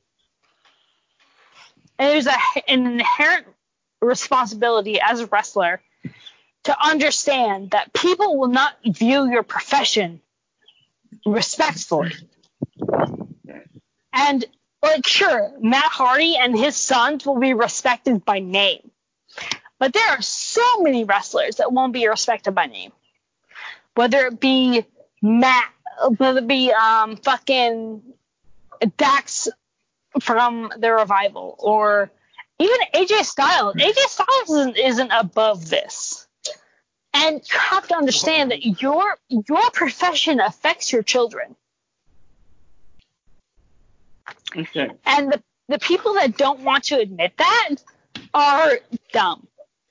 S6: And there's an inherent responsibility as a wrestler to understand that people will not view your profession respectfully. And, like, sure, Matt Hardy and his sons will be respected by name. But there are so many wrestlers that won't be respected by name. Whether it be fucking Dax from the Revival, or even AJ Styles. AJ Styles isn't above this. And you have to understand that your profession affects your children.
S3: Okay.
S6: And the people that don't want to admit that are dumb.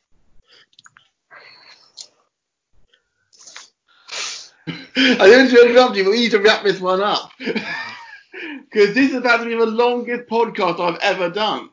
S3: I don't want to interrupt you, but we need to wrap this one up. Because this is about to be the longest podcast I've ever done.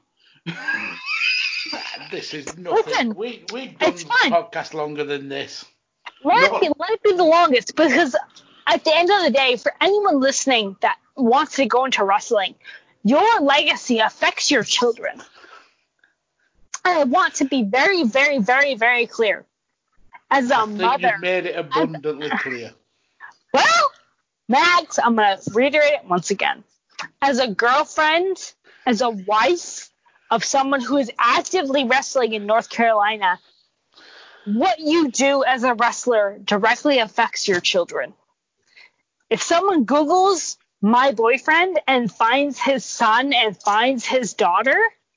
S5: This is nothing.
S6: Listen,
S5: We've done
S6: it's fine.
S5: podcast longer than this.
S6: Let it be the longest, because at the end of the day, for anyone listening that wants to go into wrestling, your legacy affects your children. And I want to be very, very, very, very clear. As a mother,
S5: You've made it abundantly clear.
S6: Well, Max, I'm going to reiterate it once again. As a girlfriend, as a wife of someone who is actively wrestling in North Carolina, what you do as a wrestler directly affects your children. If someone Googles my boyfriend and finds his son and finds his daughter,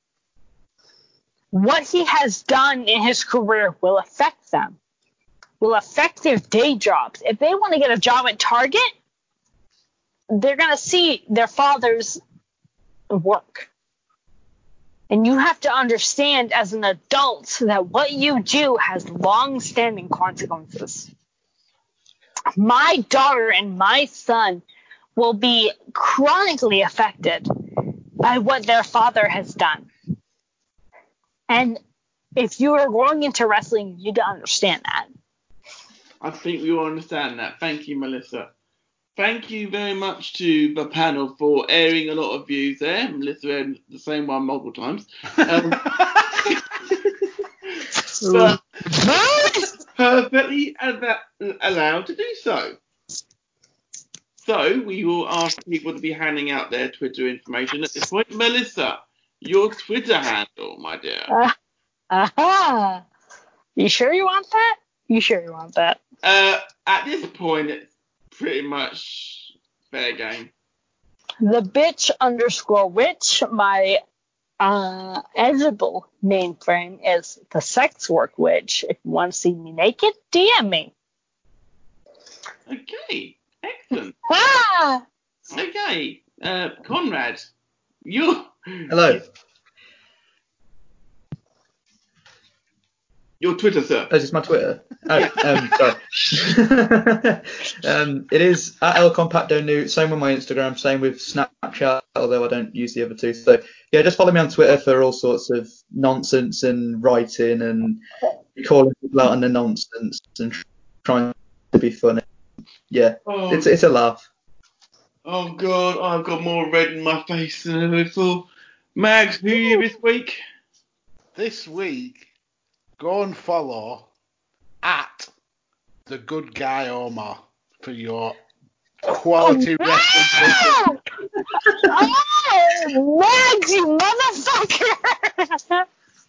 S6: what he has done in his career will affect them, will affect their day jobs. If they want to get a job at Target, they're going to see their father's work. And you have to understand as an adult that what you do has long-standing consequences. My daughter and my son will be chronically affected by what their father has done. And if you are going into wrestling, you need to understand that.
S3: I think we all understand that. Thank you, Melissa. Thank you very much to the panel for airing a lot of views there. Melissa aired the same one multiple times. But perfectly allowed to do so. So we will ask people to be handing out their Twitter information at this point. Melissa, your Twitter handle, my dear.
S6: Aha! You sure you want that? You sure you want that?
S3: At this point, it's pretty much fair game.
S6: The bitch_witch, my edible mainframe is the sex work witch. If you want to see me naked, DM me.
S3: Okay, excellent.
S6: Ah!
S3: Okay, Conrad, you.
S9: Hello.
S3: Your Twitter, sir.
S9: Oh, is this my Twitter? Oh, sorry. It is at @elcompactonu. Same with my Instagram. Same with Snapchat, although I don't use the other two. So yeah, just follow me on Twitter for all sorts of nonsense and writing and calling people out on the nonsense and trying to be funny. Yeah, it's a laugh.
S3: Oh God, I've got more red in my face than ever before. Mags, who are you this week?
S5: This week, go and follow at The Good Guy Omar for your quality wrestling.
S6: Oh, Mags, you motherfucker!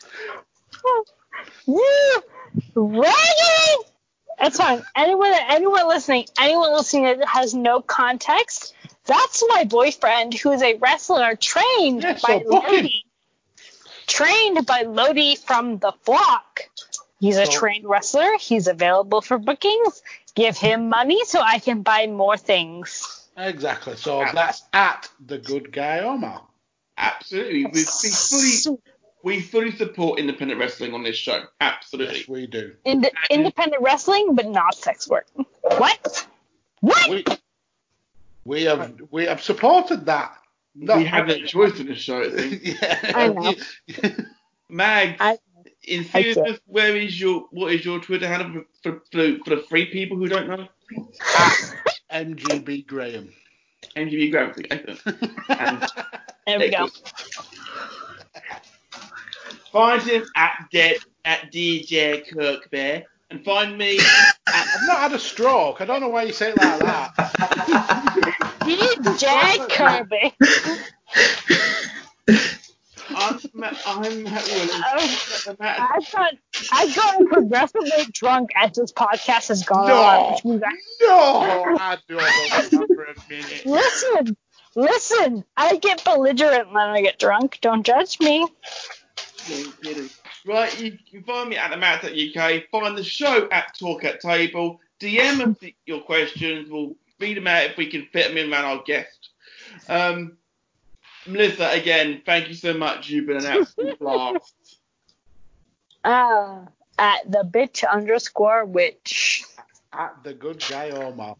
S6: You raggedy! That's fine. Anyone listening that has no context, that's my boyfriend who is a wrestler trained by Lodi from The Flock. He's a trained wrestler. He's available for bookings. Give him money so I can buy more things.
S5: Exactly. So that's at The Good Guy Omar.
S3: Absolutely. We fully support independent wrestling on this show. Absolutely.
S5: Yes, we do.
S6: Independent wrestling, but not sex work. What?
S5: We have supported that.
S3: We have no choice in the show, I think.
S5: Yeah.
S6: I know.
S3: Mags, in seriousness, what is your Twitter handle for the three people who don't know?
S5: MGB Graham.
S3: MGB Graham. Excellent.
S6: There we go.
S3: Find him at DJ Kirk Bear, and find me at.
S5: I've not had a stroke. I don't know why you say it like that.
S6: DJ Kirby.
S3: I'm Matt Willis.
S6: I've gotten progressively drunk as this podcast has gone on. Which means
S5: I don't know for a minute.
S6: Listen. I get belligerent when I get drunk. Don't judge me.
S3: Right, you can find me at the Matt.uk. Find the show at Talk at Table. DM us your questions. We'll read them out if we can fit them in around our guest. Melissa, again, thank you so much. You've been an absolute blast.
S6: At the bitch_witch.
S5: At the good guy Omar.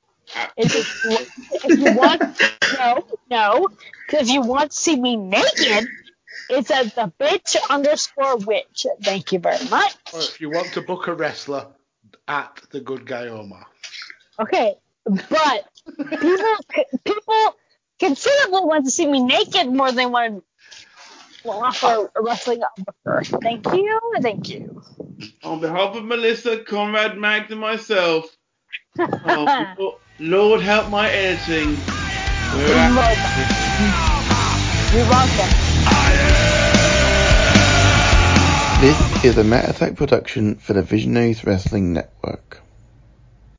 S6: If you want, no. Because if you want to see me naked, it's at the bitch_witch. Thank you very much.
S5: Or if you want to book a wrestler, at the good guy Omar.
S6: Okay, but people considerably want to see me naked more than they want to offer a wrestling offer. Thank you.
S3: On behalf of Melissa, Conrad, Mags, and myself, Lord help my editing.
S6: You're welcome.
S7: This is a Matt Attack production for the Visionaries Wrestling Network.